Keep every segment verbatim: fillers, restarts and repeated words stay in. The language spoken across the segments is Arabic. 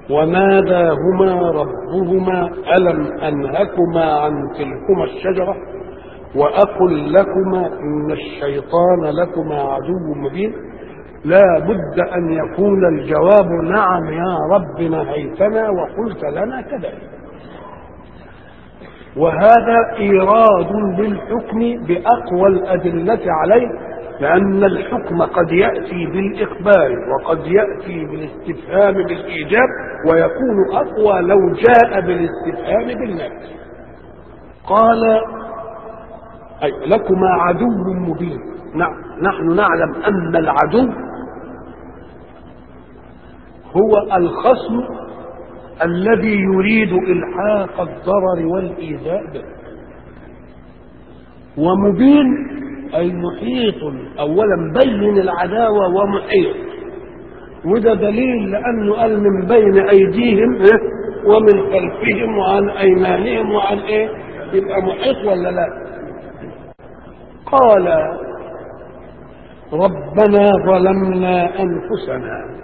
وناداهما ربهما ألم أنهكما عن تلكما الشجرة وأقل لكما إن الشيطان لكما عدو مبين. لا بد أن يكون الجواب نعم يا رب نهيتنا وقلت لنا كذلك. وهذا إيراد للحكم بأقوى الأدلة عليه، لأن الحكم قد يأتي بالإخبار وقد يأتي بالاستفهام بالإيجاب، ويكون أقوى لو جاء بالاستفهام بالنفي. قال أي لكما عدو مبين. نحن نعلم أن العدو هو الخصم الذي يريد إلحاق الضرر والإيذاء به، ومبين أي محيط، أولا بين العداوة ومحيط، وده دليل لأنه قال من بين أيديهم ومن خلفهم وعن أيمانهم وعن إيه، يبقى محيط ولا لا؟ قال ربنا ظلمنا أنفسنا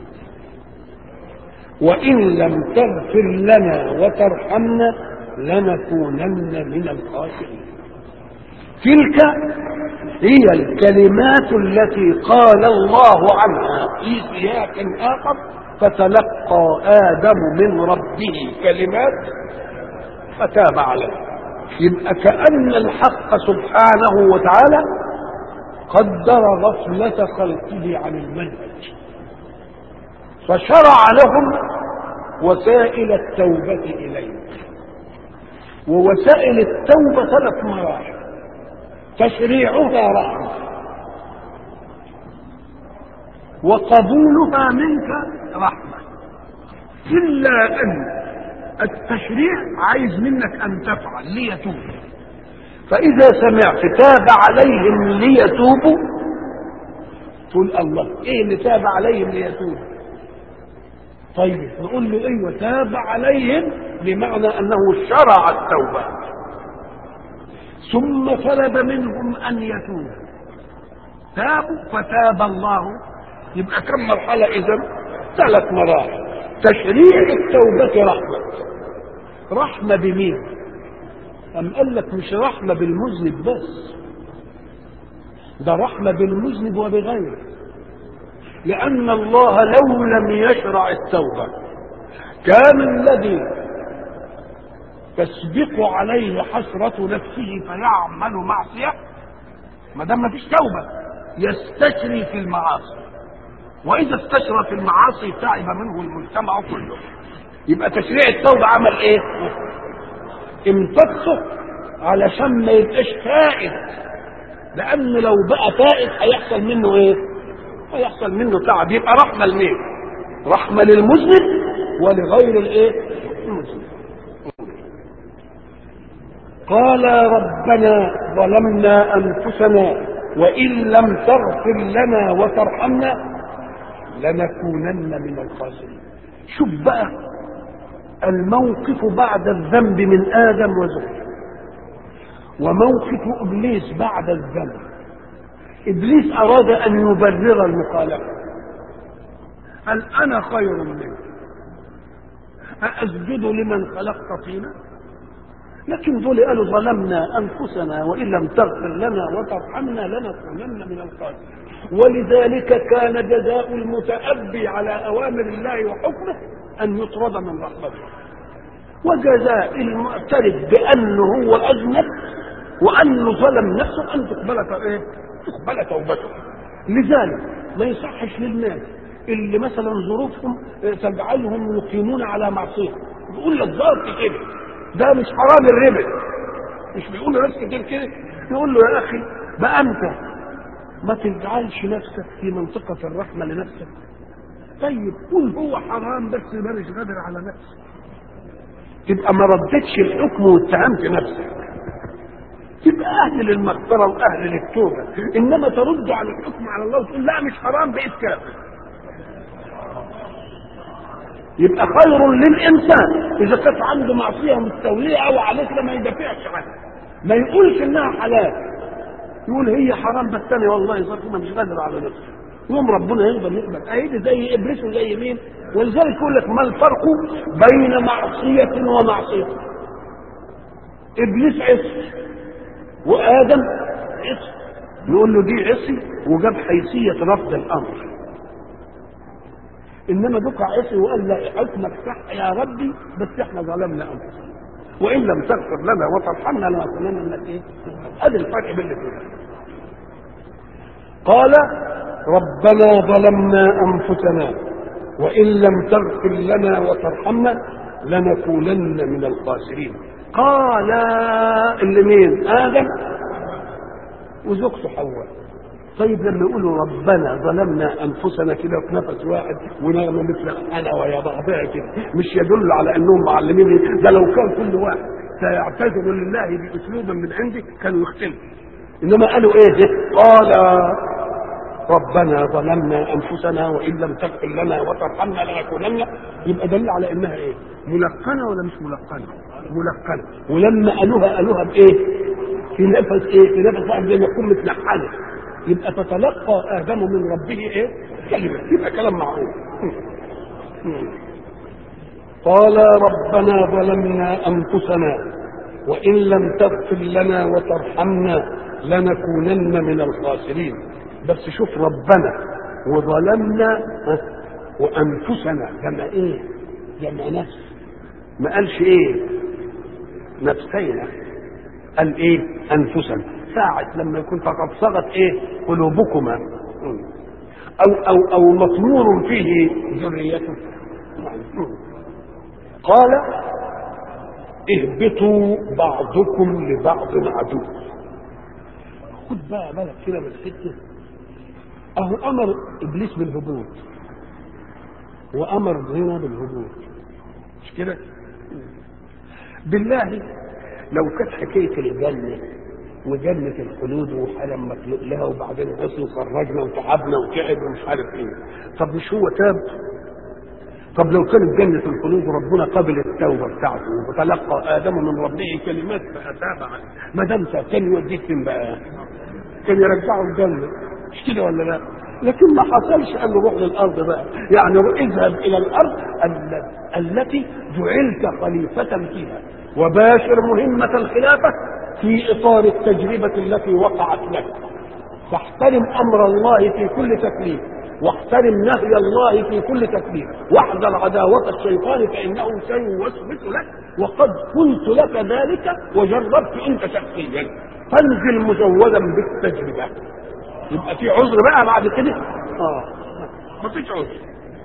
وإن لم تغفر لنا وترحمنا لنكونن من الخاسرين. تلك هي الكلمات التي قال الله عنها في سياق آخر فتلقى آدم من ربه كلمات فتاب عليه. يبقى كأن الحق سبحانه وتعالى قدر غفلة خلقه عن المنهج، فشرع لهم وسائل التوبة إليه. ووسائل التوبة ثلاث مراحل: تشريعها رحمة، وقبولها منك رحمة، إلا أن التشريع عايز منك أن تفعل ليتوب. فإذا سمعت تاب عليهم ليتوبوا تقول الله إيه اللي تاب عليهم ليتوبوا؟ طيب نقول له ايوه تاب عليهم بمعنى انه شرع التوبه ثم طلب منهم ان يتوبوا، تابوا فتاب الله. يبقى كم مرحله اذا؟ ثلاث مراحل. تشريع التوبه رحمه. رحمه بمين؟ أم قال لك مش رحمه بالمذنب بس، ده رحمه بالمذنب وبغيره، لأن الله لو لم يشرع التوبة كان الذي تسبق عليه حسرة نفسه فيعمل معصية، ما دام ما فيش توبة يستشري في المعاصي، وإذا استشرى في المعاصي تعب منه المجتمع كله. يبقى تشريع التوبة عمل إيه؟ امتصه علشان ما يبقاش فائد، لأنه لو بقى فائد هيحصل منه إيه؟ ويحصل منه تعب. يبقى رحمة لمين؟ رحمة للمذنب ولغير الايه؟ المذنب. قال ربنا ظلمنا انفسنا وان لم تغفر لنا وترحمنا لنكونن من الخاسرين. شوف بقى الموقف بعد الذنب من ادم وزوجه، وموقف ابليس بعد الذنب. إبليس أراد أن يبرر المخالفة، قال أنا خير منك أسجد لمن خلقت فينا. لكن دول قالوا ظلمنا أنفسنا وإن لم تغفر لنا وترحمنا لنكونن من الخاسرين. ولذلك كان جزاء المتأبي على أوامر الله وحكمه أن يطرد من رحمته، وجزاء المعترف بأنه هو أذنب وأنه ظلم نفسه أن تقبل إيه؟ تقبل توبته. لذلك ما يصحش للناس اللي مثلا ظروفهم تجعلهم يقيمون على معصيه يقول لك ظرف كده ده مش حرام الربا، مش بيقولوا ناس كتير كده، يقول له يا اخي بقى انت ما تجعلش نفسك في منطقه الرحمه لنفسك. طيب قول هو حرام بس مالش قادر على نفسك، تبقى ما ردتش الحكم واتهمت نفسك، تبقى اهل للمغفره واهل للتوبه. انما ترد على الحكم على الله وتقول لا مش حرام بقيت كافر. يبقى خير للانسان اذا كانت عنده معصيه مستوليه او عليك لما يدافعش عنها، ما يقولش انها حلال، يقول هي حرام بس انا والله ظرف ما مش قادر على نفسي. يوم ربنا يقبل يقبل ايدي زي ابليس وزي مين. ولذلك يقول لك ما الفرق بين معصيه ومعصيه؟ ابليس عصي وادم عصي، يقول له دي عصي وجاب حيثيه رفض الامر. انما دوك عصي وقال لا حكمك صح يا ربي بس احنا ظلمنا انفسنا وان لم تغفر لنا وترحمنا لنكونن من الايه؟ ادي الفرق بين الاثنين. قال ربنا ظلمنا انفسنا وان لم تغفر لنا وترحمنا لنكونن من الخاسرين. قال اللي مين؟ ادم وزوجته حواء. طيب لما يقولوا ربنا ظلمنا انفسنا كده في نفس واحد ونغمه مثل انا ويا بعضها كده، مش يدل على انهم معلمين؟ ده لو كان كل واحد سيعتذر لله باسلوب من عندي كانوا يختلفوا. انما قالوا ايه؟ قال ربنا ظلمنا انفسنا وان لم تغفر لنا وترحمنا لنكونن. يبقى دل على انها ايه؟ ملقنه ولا مش ملقنه؟ ملقنه. ولما قالوها قالوها بايه؟ في نفس ايه؟ في نفس واحد زي ما يكون متلحنه. يبقى تتلقى ادم من ربه ايه؟ كلمه. يبقى كلام معروف. قال ربنا ظلمنا انفسنا وان لم تغفر لنا وترحمنا لنكونن من الخاسرين. بس شوف ربنا وظلمنا وانفسنا جمع ايه؟ جمع نفس. ما قالش ايه؟ نفسينا، قال ايه؟ انفسنا. ساعة لما يكون فقد صغت ايه؟ قلوبكما او او او مطمور فيه ذريته. قال اهبطوا بعضكم لبعض عدو. خد بقى بالك كده من الحته. اهو امر ابليس بالهبوط وامر هنا بالهبوط، مش كده؟ بالله لو كانت حكايه الجنه وجنه الخلود وحالا مخلوق لها وبعدين غسل وخرجنا وتعبنا وتعب ومش عارف ايه، طب مش هو تاب؟ طب لو كانت جنه الخلود وربنا قبل التوبه بتاعته وتلقى ادم من ربه كلمات فاتاب عليه، ما دام كان يوديه فين بقى؟ كان يرجعه الجنه، مش كده ولا لا؟ لكن ما حصلش، قال له روح للارض بقى، يعني اذهب الى الارض التي جعلت خليفه فيها وباشر مهمه الخلافه في اطار التجربه التي وقعت لك. فاحترم امر الله في كل تكليف واحترم نهي الله في كل تكليف واحذر عداوه الشيطان فانه سيوسوس لك وقد قلت لك ذلك وجربت انت شخصيا، فانزل مزودا بالتجربه. يبقى في عذر بقى بعد كده؟ اه ما فيش عذر.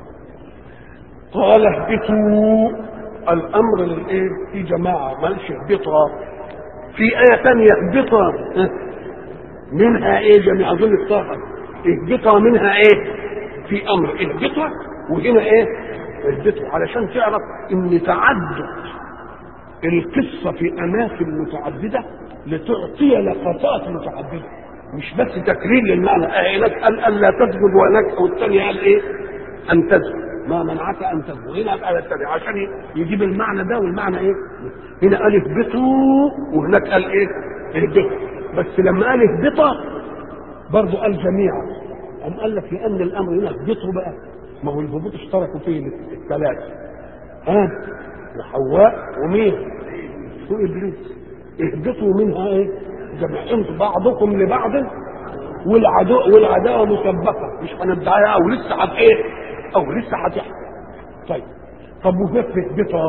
قال اهبطوا، الامر للايه؟ في جماعه، مالش اهبطوا. في ايه ثانيه اهبطوا منها ايه؟ جميع اظن الطاقه اهبطوا منها ايه؟ في امر اهبطوا، وهنا ايه؟ اهبطوا علشان تعرف ان تعدد القصه في اماكن متعدده لتعطي لقطات متعدده، مش بس تكرير للمعنى. هناك قال الا تسجد وهناك او الثاني قال ايه؟ ان تسجد، ما منعك ان تسجد. هنا قال الثاني عشان يجيب المعنى ده والمعنى ايه؟ هنا قال اهبطوا وهناك قال ايه؟ اهبطوا. بس لما قال اهبطوا برضه قال جميعا. قام قال لك لان الامر هنا اهبطوا بقى، ما هو الهبوط اشتركوا فيه الثلاثه، ادم وحواء ومين؟ وابليس. اهبطوا منها ايه؟ جميعا بعضكم لبعض والعدو والعداوه مسبقه، مش هندعيها او لسه هت ايه؟ او لسه هتحصل. طيب طب وجت اهبطا؟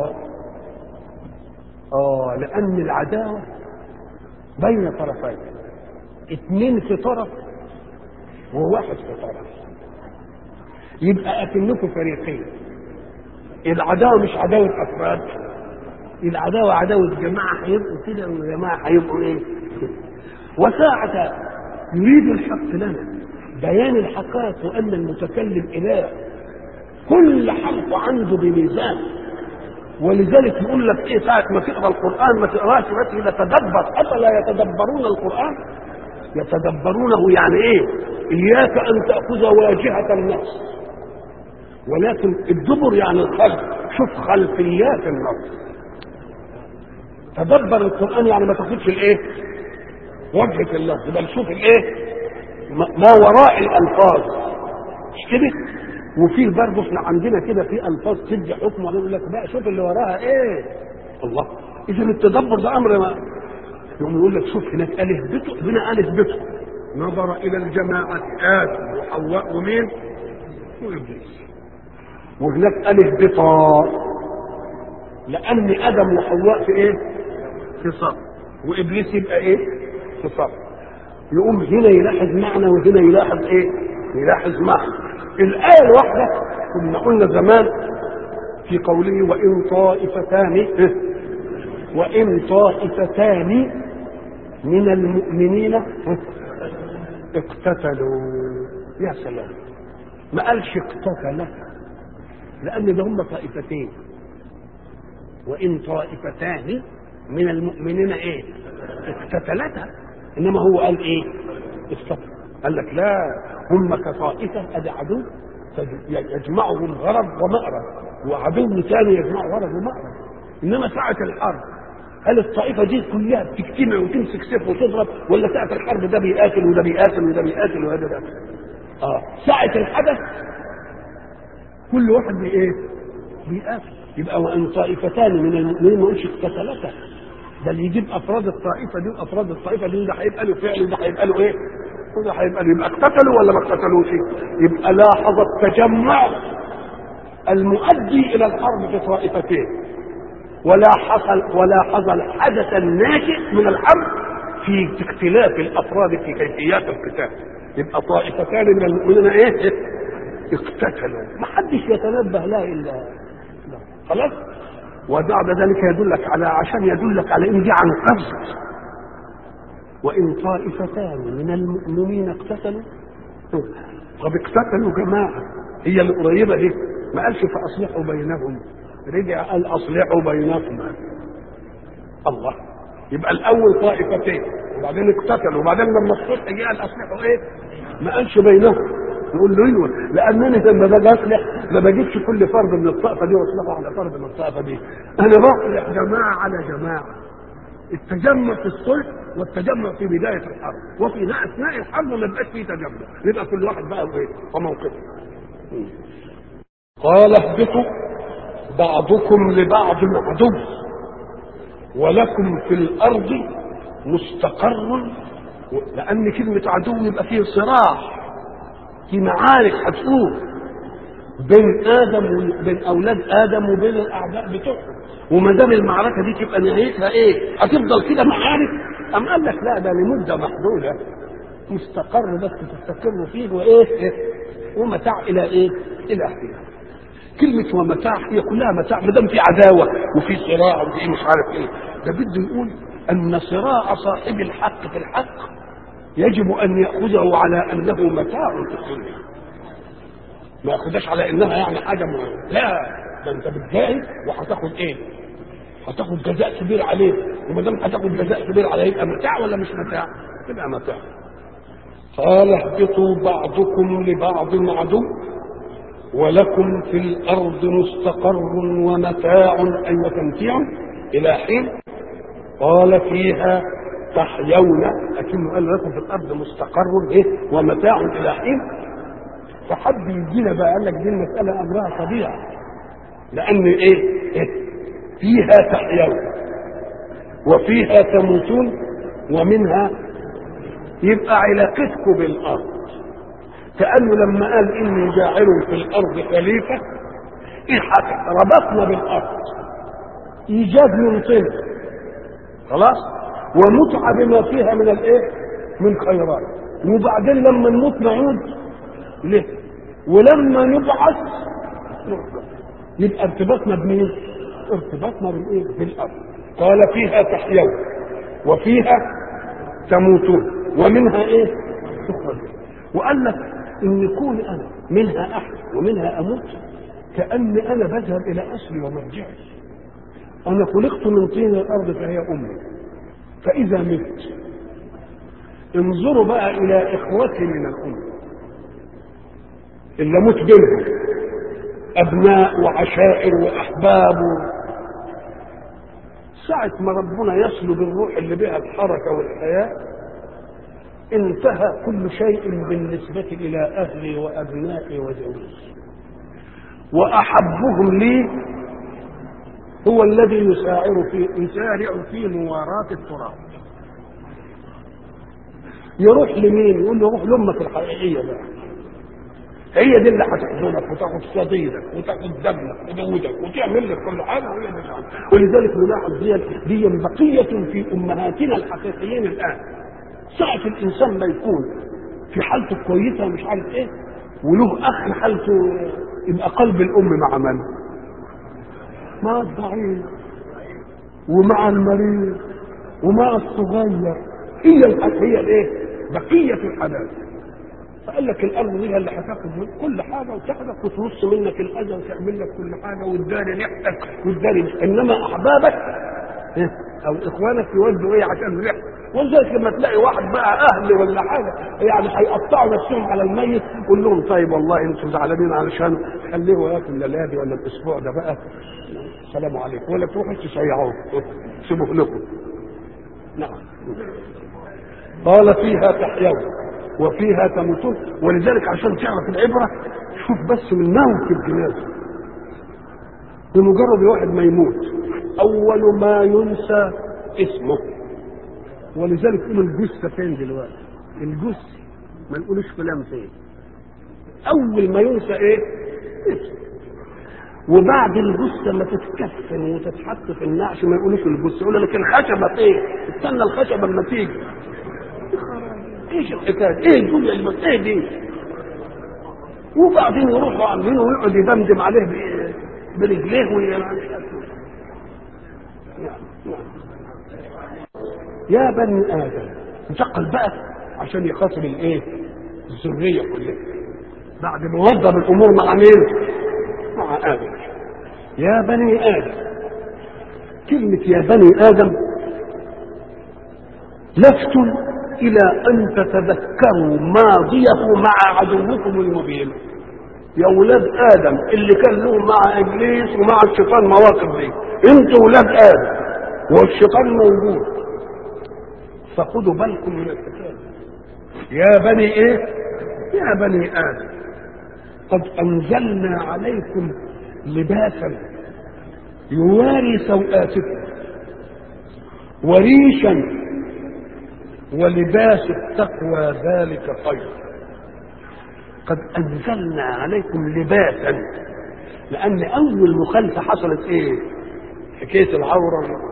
اه لان العداوه بين طرفين، اثنين في طرف وواحد في طرف، يبقى اكنكم فريقين. العداوه مش عداوه افراد، العداوه عداوه جماعه هيبقوا كده وجماعه هيبقوا ايه كده. وساعة يريد الحق لنا بيان الحقائق وان المتكلم اله، كل حرف عنده بميزان. ولذلك يقول لك ايه ساعه ما تقرا القران ما تقراش بس اذا تدبر، افلا يتدبرون القران؟ يتدبرونه يعني ايه؟ اياك ان تاخذ واجهه النص، ولكن الدبر يعني الخلف، شوف خلفيات النص. تدبر القران يعني ما تاخذش الايه؟ وجهه اللفظ، بل شوف الايه؟ ما وراء الالفاظ. مش كده؟ وفيه برضه احنا عندنا كده في الفاظ تدي حكم ويقول لك بقى شوف اللي وراها ايه. الله، اذا التدبر ده امر ما يقوم يقول لك شوف هناك الف بته، هنا الف بته نظر الى الجماعه ادم وحواء ومين؟ وابليس. وهناك الف بطا لان ادم وحواء في ايه؟ في صف، وابليس يبقى ايه؟ في صف. يقوم هنا يلاحظ معنى وهنا يلاحظ ايه؟ يلاحظ معنى. الآية الواحدة كنا قلنا زمان في قوله وإن طائفتان وإن طائفتان من المؤمنين اقتتلوا. يا سلام، ما قالش اقتتل لأن ده هم طائفتين. وإن طائفتان من المؤمنين ايه؟ اقتتلتا، إنما هو قال ايه؟ اقتتل. قال لك لا، هم كطائفة أدي عدو يجمعهم غرض ومأرب، وعدو ثاني يجمع غرض ومأرب. إنما ساعة الحرب هل الطائفة دي كلها بتجتمع وتمسك سيف وتضرب، ولا ساعة الحرب ده بيقاتل وده بيقاتل وده بيقاتل وهذا ده؟ اه ساعة الحدث كل واحد بإيه؟ بيقاتل. يبقى وإن طائفتان من المؤمنين ما قلش اقتتلتا، ده اللي يجيب أفراد الطائفة دي وأفراد الطائفة دي، ده هيبقى له فعل وده هيبقى له إيه؟ وده هيبقى له. يبقى اقتتلوا ولا ما اقتتلوش؟ يبقى لاحظ التجمع المؤدي إلى الحرب في طائفتين، ولا حصل ولا حصل الحدث الناشئ من الحرب في اختلاف الافراد في كيفيات القتال. يبقى طائفتان من المؤمنين ايه؟ اقتتلوا، ما حدش يتنبه لا الا لا. خلاص. وبعد ذلك يدلك على عشان يدلك على ان دي عن قصد. وان طائفتان من المؤمنين اقتتلوا، طب اقتتلوا جماعه هي القريبه دي، ما قالش فاصلحوا بينهم، رجع قال اصلحوا بينكما. الله، يبقى الاول طائفتين وبعدين اقتتلوا وبعدين لما الصلح جه قال اصلحوا ايه؟ ما قالش بينهم. نقول له ايوه، لانني لما باجي اصلح ما بجيبش كل فرد من الطائفه دي واصلحه على فرد من الطائفه دي، انا بصلح جماعه على جماعه. التجمع في الصلح والتجمع في بدايه الحرب، وفي اثناء الحرب ما يبقاش فيه تجمع، يبقى كل واحد بقى ايه؟ وموقفه. قال اهبطوا بعضكم لبعض عدو ولكم في الارض مستقر. لان كلمه عدو يبقى فيه صراع، في معارك هتقوم بين ادم وبين اولاد ادم وبين الاعداء بتوعهم، وما دام المعركه دي تبقى نهايتها ايه؟ هتفضل كده معارك؟ ام قال لك لا، ده لمده محدوده مستقر بس تستقر فيه وايه؟ ومتاع الى ايه؟ الى حين. كلمة ومتاع هي كلها متاع، ما دام في عداوة وفي صراع وفي مش عارف ايه. ده بده يقول ان صراع صاحب الحق في الحق يجب ان يأخذه على انه متاع في الدنيا، ما يأخذش على انها يعني حاجة مهمة. لا، ده انت بتجاهد وهتاخد ايه؟ هتاخد جزاء كبير عليه، وما دام هتاخد جزاء كبير عليه يبقى متاع ولا مش متاع؟ يبقى متاع. قال اهبطوا بعضكم لبعض عدو ولكم في الارض مستقر ومتاع اي وتمتيع الى حين. قال فيها تحيون، لكنه قال لكم في الارض مستقر ايه ومتاع الى حين. فحد يجينا بقى قال لك دي المساله امرها طبيعي، لان ايه, إيه؟ فيها تحيون وفيها تموتون ومنها. يبقى علاقتكم بالارض كأنه لما قال إني جاعل في الأرض خليفة، إيه ربطنا بالأرض إيجاد من طين خلاص، ومتعة بما فيها من الإيه؟ من خيرات. وبعدين لما نموت نعود ليه؟ ولما نبعث نرجع. يبقى ارتباطنا بمين؟ ارتباطنا بالإيه؟ بالأرض. قال فيها تحيون وفيها تموتون ومنها إيه؟ تخرجون. وقال لك ان يكون انا منها احيا ومنها اموت كاني انا بذهب الى اصلي ومرجعي. انا خلقت من طين الارض فهي امي، فاذا مت انظروا بقى الى اخوتي من الام اللي اموت بينهم ابناء وعشائر واحباب. ساعه ما ربنا يسلب الروح اللي بها الحركه والحياه انتهى كل شيء بالنسبة إلى أهلي وأبنائي وزوجي، وأحبهم لي هو الذي يسارع في يسارع في مواراة التراب. يروح لمين؟ يقول له روح لأمك الحقيقية بقى، هي دي اللي هتحضنك وتاخد صديدك وتاخد دمك وتزودك وتعمل لك كل حاجه وهي اللي تعمل. ولذلك نلاحظ دي دي بقيه في امهاتنا الحقيقيين الان. ساعه الانسان ما يكون في حالته كويسه ومش عارف ايه، وله اخ حالته يبقى قلب الام مع من؟ مع الضعيف ومع المريض ومع الصغير. هي هي الايه؟ بقيه الحنان. فقال لك الارض دي اللي هتاخد كل حاجه وتاخدك وترص منك الاذى وتعمل لك كل حاجه وتداري ريحتك وتداري، انما احبابك او اخوانك يودوا ايه عشان ريحتك. ولذلك لما تلاقي واحد بقى اهل ولا حاجه يعني هيقطعوا نفسهم على الميت، قول لهم طيب والله انتم زعلانين علشان خليه ياكل ليالي ولا الاسبوع ده بقى، السلام عليكم، ولا تروحوا تشيعوه سيبوه لكم. نعم. قال فيها تحيون وفيها تموتون. ولذلك عشان تعرف العبره شوف بس من موت الجنازه، بمجرد واحد ما يموت اول ما ينسى اسمه. ولذلك يقولوا الجثه فين دلوقتي؟ الجثه ما نقولوش فلان فين، اول ما ينسى ايه؟ اسمه. وبعد الجثه ما تتكفن وتتحط في النعش ما يقولوش الجثه، يقول لك الخشبه فين؟ استنى الخشبه لما تيجي. ايش الحكايه؟ ايه الدنيا اللي ايه دي؟ وبعدين يروحوا عاملينه ويقعد يدمدم عليه برجليه ويعني. يا بني ادم، انتقل بقى عشان يخاطب الايه؟ الذريه كلها بعد ما وضب الامور مع مين؟ مع ادم. يا بني ادم، كلمه يا بني ادم لفت الى ان تتذكروا ماضيه مع عدوكم المبين. يا ولاد ادم اللي كان له مع ابليس ومع الشيطان مواقف دي، انتوا ولاد ادم والشيطان موجود، فخدوا بالكم من الحكايه. يا بني ايه؟ يا بني ادم قد انزلنا عليكم لباسا يواري سوآتكم وريشا ولباس التقوى ذلك خير. قد انزلنا عليكم لباسا، لان اول مخالفه حصلت ايه؟ حكايه العوره.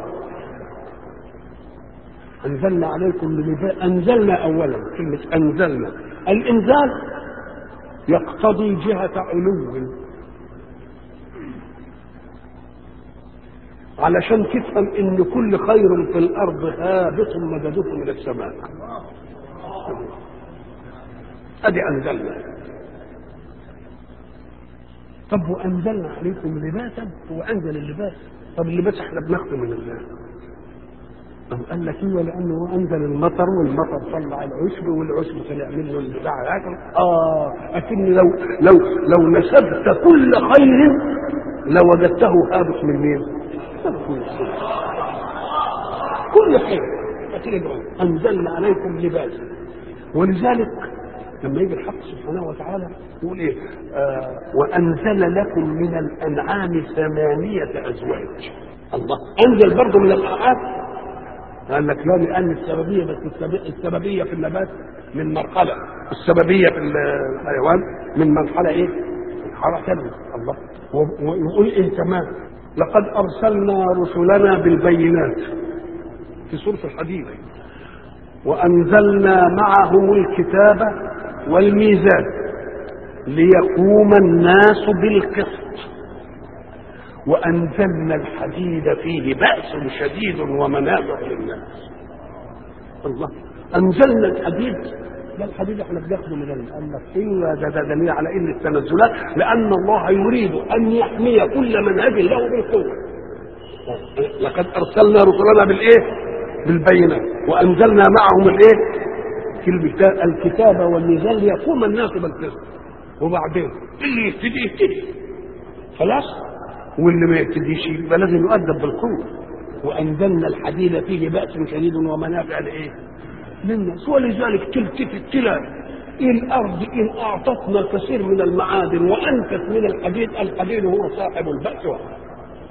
انزلنا عليكم لباس، انزلنا اولا كلمه انزلنا، الانزال يقتضي جهه علو، علشان تفهم ان كل خير في الارض هابط مدده من السماء. ادي انزلنا. طب وانزلنا عليكم لباسا، هو انزل اللباس. طب اللباس احنا بناخده من الله. طب قال لك ايه؟ لانه انزل المطر والمطر طلع العشب والعشب طلع منه البتاع الاكل. اه لكن لو لو لو نسبت كل خير لوجدته هابط من مين؟ كل خير. انزلنا عليكم لباسا. ولذلك لما يجي الحق سبحانه وتعالى يقول ايه؟ آه وانزل لكم من الانعام ثمانيه ازواج. الله انزل برضه من الانعام. قال لك لا، لان السببيه بس السببيه في النبات من مرحله، السببيه في الحيوان من مرحله ايه؟ مرحله ثانيه. الله ويقول ايه كمان؟ لقد ارسلنا رسلنا بالبينات في سوره الحديد وانزلنا معهم الكتاب والميزان ليقوم الناس بالقسط وانزلنا الحديد فيه باس شديد ومنافع للناس. الله انزلنا الحديد. ده الحديد احنا بناخده من الله. قال لك ايوه ده ده دليل على ان التنزلات، لان الله يريد ان يحمي كل منهج له بالقوه. لقد ارسلنا رسلنا بالايه؟ بالبينات وانزلنا معهم الايه؟ الكتاب والميزان ليقوم الناس بالقسط. وبعدين اللي يهتدي يهتدي خلاص، واللي ما يهتديش يبقى لازم يؤدب بالقوه. وانزلنا الحديد فيه باس شديد ومنافع لايه؟ للناس. ولذلك تلتفت تلاقي الارض ان اعطتنا كثير من المعادن وانكت من الحديد، الحديد هو صاحب البأس والحق.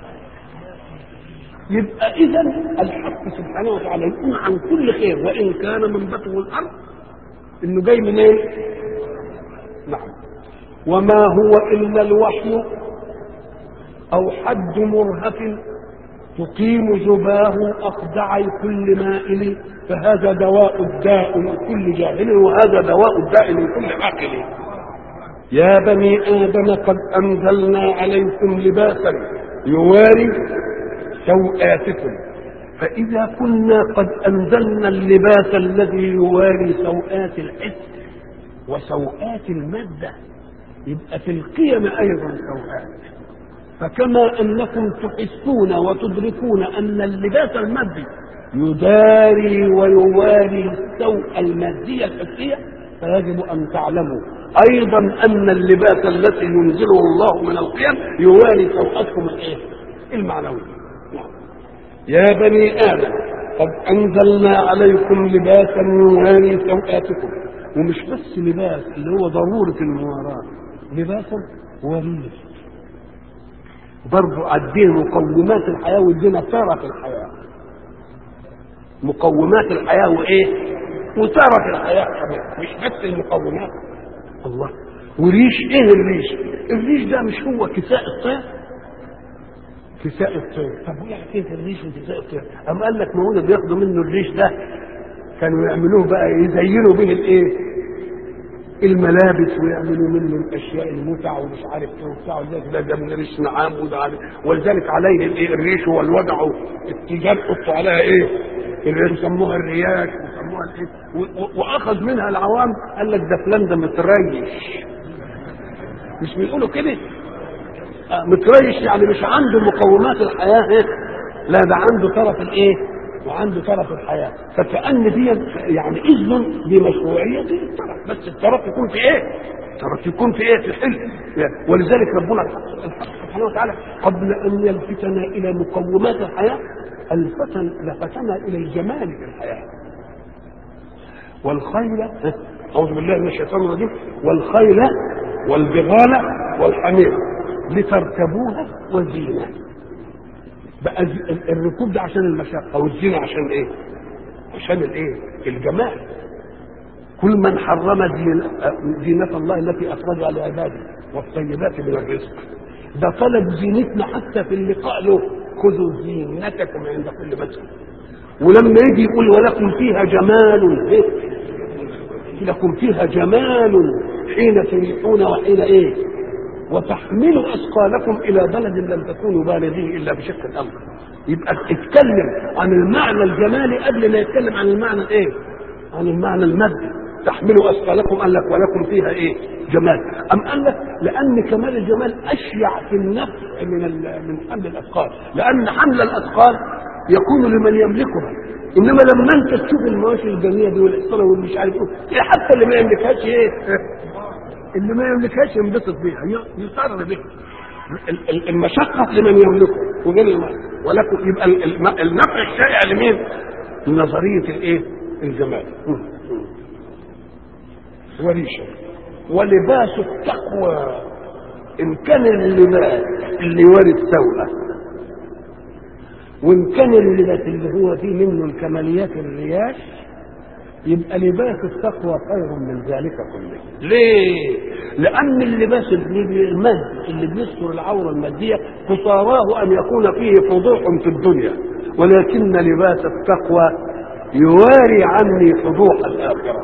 يبقى اذا الحق سبحانه وتعالى يكون عن كل خير وان كان منبته الارض انه جاي منين؟ إيه؟ نعم. وما هو الا الوحي او حد مرهف تقيم جباه اخدع كل مائل، فهذا دواء الداء لكل جاهل وهذا دواء الداء لكل عاقل. يا بني ادم قد انزلنا عليكم لباسا يواري سوآتكم، فإذا كنا قد أنزلنا اللباس الذي يواري سوآت الحس وسوآت المادة، يبقى في القيم أيضا سوآت. فكما أنكم تحسون وتدركون أن اللباس المادي يداري ويواري السوء المادية الحسية، فيجب أن تعلموا أيضا أن اللباس الذي ينزله الله من القيم يواري سوءتكم الإيه؟ المعنوية. يا بني آدم قد أنزلنا عليكم لباسا يواري سوآتكم، ومش بس لباس اللي هو ضرورة المواراة، لباسا وريد برضو عدين مقومات الحياة وادينا ترف الحياة، مقومات الحياة وإيه؟ وترف الحياة كمان، مش بس المقومات. الله. وريش إيه الريش؟ الريش ده مش هو كساء الطير؟ كساء الطير. طب ويعني كيف الريش وكساء الطير؟ أم قال لك ما هو بياخدوا منه الريش ده كانوا يعملوه بقى يزينوا به الايه؟ الملابس، ويعملوا منه الاشياء المتع ومش عارف ايه وبتاع، ده ده من ريش نعام وده، ولذلك عليه الايه؟ الريش والوجع التجار يحطوا عليها ايه؟ اللي يسموها الرياش ويسموها الايه، واخذ منها العوام قال لك ده فلان ده متريش. مش بيقولوا كده؟ آه متريش يعني مش عنده مقومات الحياه ايه؟ لا ده عنده طرف الايه؟ وعنده طرف الحياه، فكأن دي يعني اذن بمشروعيه الطرف، بس الطرف يكون في ايه؟ الطرف يكون في ايه؟ في الحلم. ولذلك ربنا سبحانه وتعالى قبل ان يلفتنا الى مقومات الحياه الفتن لفتنا الى الجمال في الحياه. والخيل، اعوذ بالله من الشيطان الرجيم، والخيل والبغال والحمير لتركبوها وزينه. بقى الركوب ده عشان المشقه والزينه عشان ايه؟ عشان الايه؟ الجمال. كل من حرم زينة الله التي اخرجها لعباده والطيبات من الرزق، ده طلب زينتنا حتى في اللقاء له، خذوا زينتكم عند كل مسجد. ولما يجي يقول ولكم فيها جمال، إيه؟ لكم فيها جمال حين تريحون وحين ايه؟ وتحملوا اثقالكم الى بلد لم تكونوا بالغيه الا بشق الامر. يبقى اتكلم عن المعنى الجمالي قبل ما يتكلم عن المعنى الايه؟ عن المعنى المادي. تحملوا اثقالكم قال لك ولكم فيها ايه؟ جمال. ام قال لك لان كمال الجمال اشيع في النفس من من حمل الاثقال، لان حمل الاثقال يكون لمن يملكها، انما لما انت تشوف المواشي الجميله دي والاحصنه والمش عارف ايه، حتى اللي ما يملكهاش ايه؟ اللي ما يملكهاش ينبسط بيها، يسر بيها. المشقه لمن يملكه ولكن يبقى النفع الشائع لمين؟ نظريه الايه؟ الجمال. وريشه ولباس التقوى، ان كان اللباس اللي يوري السوءه، وان كان اللباس اللي هو فيه منه الكماليات الرياش، يبقى لباس التقوى خير من ذلك كله. ليه؟ لأن اللباس المادي اللي بيستر العورة المادية قصاراه أن يكون فيه فضوح في الدنيا، ولكن لباس التقوى يواري عني فضوح الآخرة.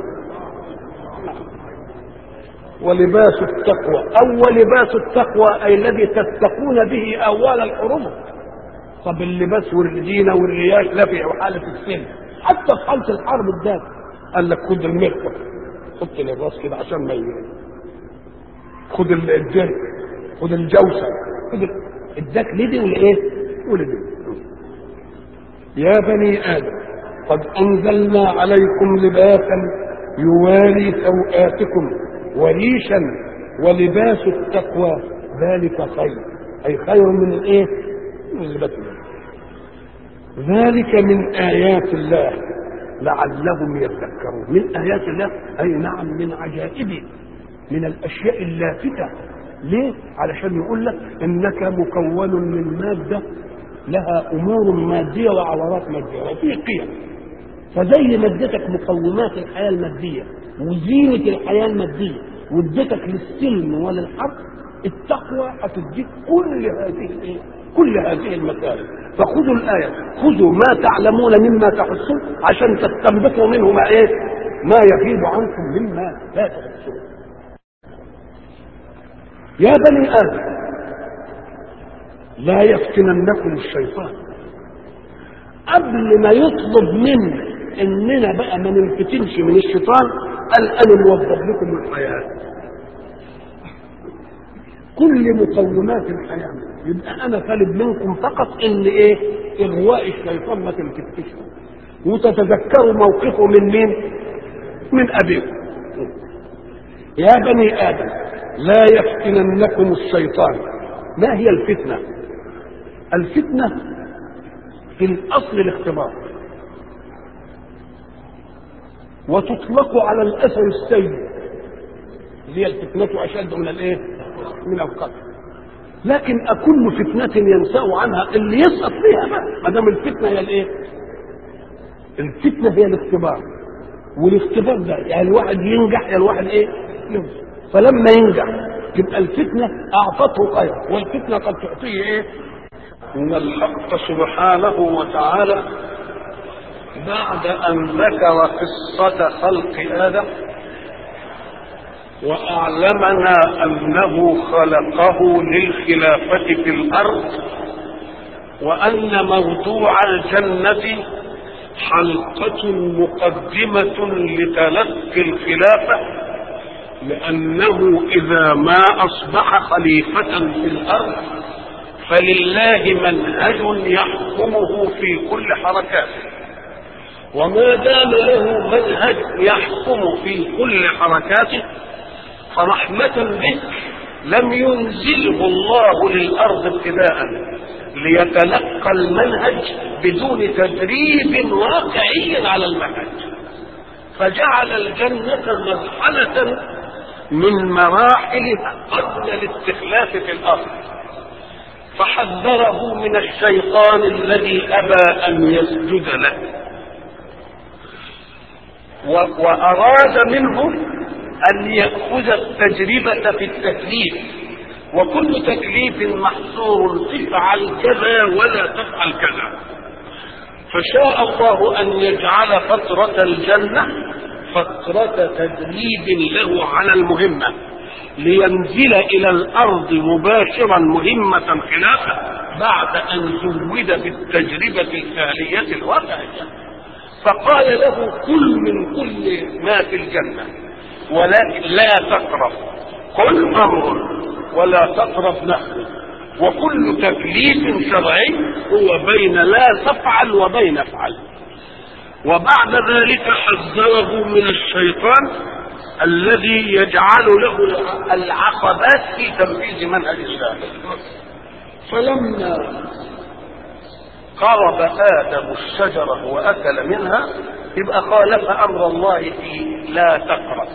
ولباس التقوى أو لباس التقوى أي الذي تتقون به أول الحرم. طب اللباس والزينة والرياش لا في حالة السن، حتى في حالة الحرب الدافئ قال لك خد المركب، حط الراس كده عشان ما يجي، خد الدرع، خد الجوسه، خد اداك لدي والايه؟ ولدي. يا بني ادم قد انزلنا عليكم لباسا يواري سوآتكم وريشا ولباس التقوى ذلك خير، اي خير من الايه؟ من اللباس. ذلك من ايات الله لعلهم يذكرون. من آيات الله، أي نعم من عجائبه، من الأشياء اللافتة. ليه؟ علشان يقول لك إنك مكون من مادة لها أمور مادية وعورات مادية وفي قيم. فزي ما اديتك مقومات الحياة المادية وزينة الحياة المادية واديتك للسلم وللحرب، التقوى هتديك كل هذه ايه؟ كل هذه المسائل. فخذوا الآية، خذوا ما تعلمون مما تحسون عشان تستنبطوا منه ما ايه؟ ما يغيب عنكم مما لا تحسون. يا بني آدم لا يفتننكم الشيطان. قبل ما يطلب منا اننا بقى ما ننفتنش من الشيطان، قال انا موظف لكم الحياه، كل مقومات الحياه. يبقى انا طالب منكم فقط ان ايه؟ اغواء الشيطان ما تنفتش وتتذكروا موقفه من مين؟ من ابيكم. يا بني ادم لا يفتننكم الشيطان. ما هي الفتنه؟ الفتنه في الاصل الاختبار، وتطلق على الاثر السيء اللي هي الفتنه اشد من الايه؟ من القتل. لكن اكل فتنه ينسأ عنها اللي يسقط فيها بقى، ما دام الفتنه هي الايه؟ الفتنه هي الاختبار، والاختبار ده يعني الواحد ينجح يا الواحد ايه؟ ينجح. فلما ينجح تبقى الفتنه اعطته خير، والفتنه قد تعطيه ايه؟ ان الحق سبحانه وتعالى بعد أن ذكر قصة خلق آدم وأعلمنا أنه خلقه للخلافة في الأرض، وأن موضوع الجنة حلقة مقدمة لتلقي الخلافة، لأنه إذا ما أصبح خليفة في الأرض فلله منهج يحكمه في كل حركاته، وما دام له منهج يحكم في كل حركاته فرحمة به لم ينزله الله للأرض ابتداء ليتلقى المنهج بدون تدريب واقعي على المنهج، فجعل الجنة مرحلة من مراحل قبل الاستخلاف في الأرض، فحذره من الشيطان الذي أبى أن يسجد له، وأراد منه أن يأخذ التجربة في التكليف، وكل تكليف محصور تفعل كذا ولا تفعل كذا. فشاء الله أن يجعل فترة الجنة فترة تدريب له على المهمة، لينزل إلى الأرض مباشرا مهمة خلافة بعد أن زود بالتجربة الفعلية الواقعية. فقال له كل من كل ما في الجنة ولكن لا تقرب، كل أمر ولا تقرب نحو، وكل تكليف شرعي هو بين لا تفعل وبين افعل. وبعد ذلك حذره من الشيطان الذي يجعل له العقبات في تنفيذ منهج الله. فلما قرب آدم الشجرة وأكل منها يبقى خالف أمر الله في لا تقرب.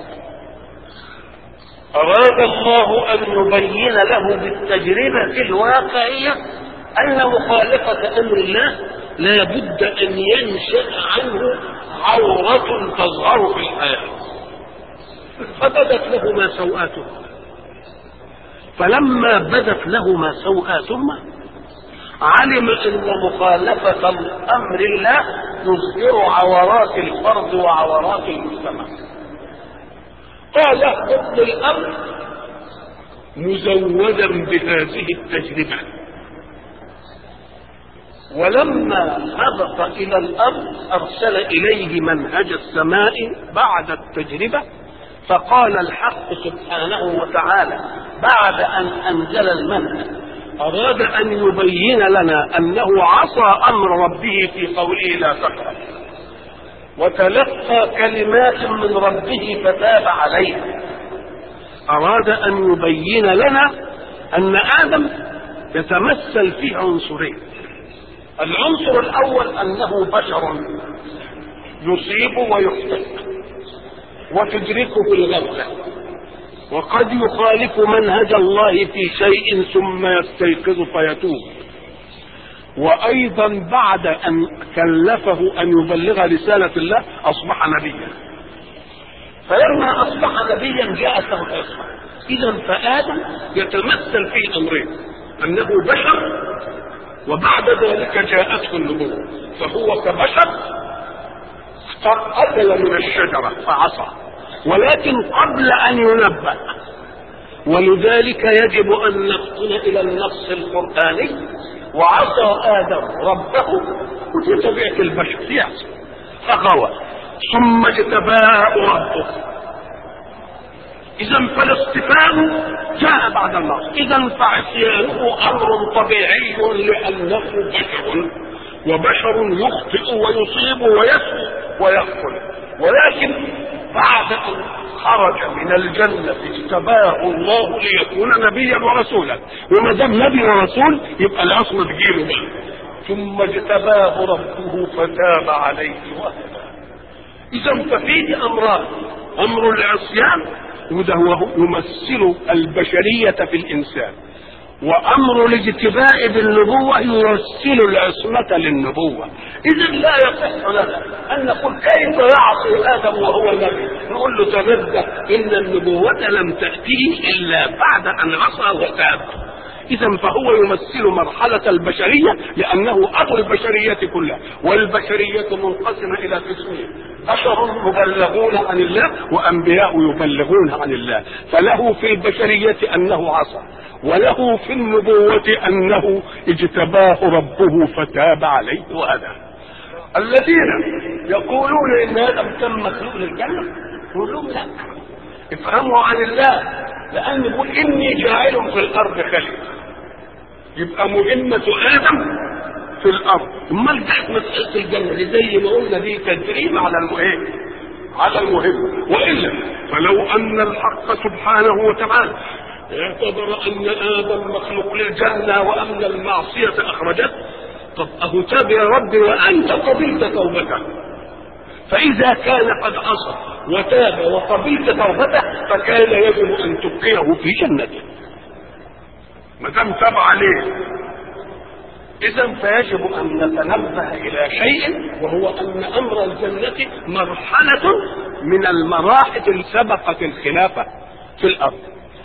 أراد الله أن يبين له بالتجربة الواقعية أن مخالفة أمر الله لا بد أن ينشأ عنه عورة تظهر في الحياة، فبدت لهما سوآتهما. فلما بدت لهما سوآتهما علم أن مخالفة أمر الله تظهر عورات الفرد وعورات المجتمع. قال اهبط للأرض مزودا بهذه التجربة. ولما هبط إلى الأرض أرسل إليه منهج السماء بعد التجربة، فقال الحق سبحانه وتعالى بعد أن أنزل المنهج أراد أن يبين لنا أنه عصى أمر ربه في قوله لا تقرب، وتلقى كلمات من ربه فتاب عليه. أراد أن يبين لنا أن آدم يتمثل فيه عنصرين. العنصر الأول أنه بشر يصيب ويخطئ وتدركه الغفلة، وقد يخالف منهج الله في شيء ثم يستيقظ فيتوب. وأيضا بعد أن كلفه أن يبلغ رسالة الله أصبح نبيا، فلما أصبح نبيا جاءت له العصمة. إذا فآدم يتمثل في أمرين، أنه بشر وبعد ذلك جاءته النبوة، فهو كبشر أكل من الشجرة فعصى، ولكن قبل أن ينبأ. ولذلك يجب أن نفطن إلى النص القرآني: وعصى آدم ربه وتتبعت البشر يعصى فغوى ثم اجتباه ربه. إذا فالاصطفاء جاء بعد النص. إذا فعصيانه أمر طبيعي لأنه بشر، وبشر يخطئ ويصيب ويسوء ويغفل، ولكن بعد أن خرج من الجنة اجتباه الله ليكون نبيا ورسولا، وما دام نبي ورسول يبقى العصمة تجيله بقى. ثم اجتباه ربه فتاب عليه وهدى. إذا ففيه أمران: أمر العصيان وده هو يمثل البشرية في الإنسان، وأمر الاجتباء بالنبوة يرسل العصمة للنبوة. إذا لا يصح لنا أن نقول كيف يعصي آدم وهو نبي، نقول له تبدأ إن النبوة لم تأتيه إلا بعد أن عصى وتاب. إذا فهو يمثل مرحلة البشرية لأنه أبو البشرية كلها، والبشرية منقسمة إلى قسمين: بشر مبلغون عن الله وأنبياء يبلغون عن الله. فله في البشرية أنه عصى، وله في النبوة أنه اجتباه ربه فتاب عليه وهدى. الذين يقولون إن آدم كان مخلوق للجنة يقول لهم لا، افهموا عن الله، لأن يقول إني جاعل في الأرض خليفة، يبقى مهمة آدم في الأرض. امال جاءت مسألة الجنة زي ما قلنا دي تدريب على المهم على المهم. وإلا فلو أن الحق سبحانه وتعالى اعتبر أن آدم مخلوق للجنة وأن المعصية أخرجت، طب أهو تاب يا ربي وأنت قبلت توبته، فإذا كان قد عصى وتاب وقبلت توبته فكان يجب أن تبقيه في جنته ما دام تاب عليه. إذا فيجب أن نتنبه إلى شيء، وهو أن أمر الجنة مرحلة من المراحل التي سبقت الخلافة في الأرض.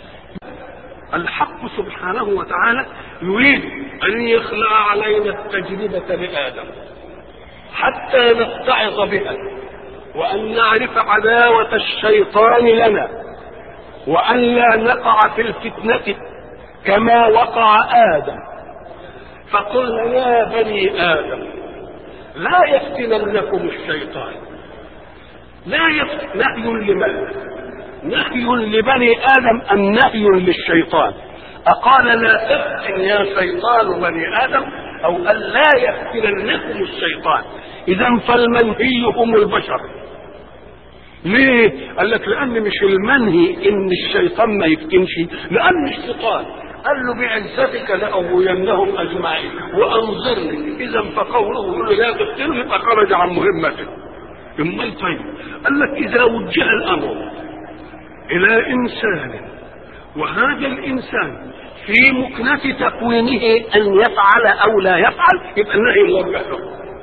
الحق سبحانه وتعالى يريد أن يخلق علينا التجربة لآدم حتى نتعظ بها، وأن نعرف عداوة الشيطان لنا، وأن لا نقع في الفتنة كما وقع آدم. فقل يا بني آدم لا يفتننكم الشيطان. لا يفتن نهي لمن؟ نهي لبني آدم، النهي للشيطان. أقال لا تفتن يا شيطان بني آدم، أو أن لا يفتننكم الشيطان. إذا فالمنهي هم البشر. ليه؟ قال لك لأن مش المنهي إن الشيطان ما يفتنش، لأن الشيطان قال له بعزتك لأغوينهم أجمعين وأنظرني. إذا فقوله يقول له لا تفتنه يبقى خرج عن مهمته. امال طيب؟ قال لك إذا وجه الأمر إلى إنسان وهذا الإنسان في مكنة تكوينه أن يفعل أو لا يفعل، يبقى النهي موجه له،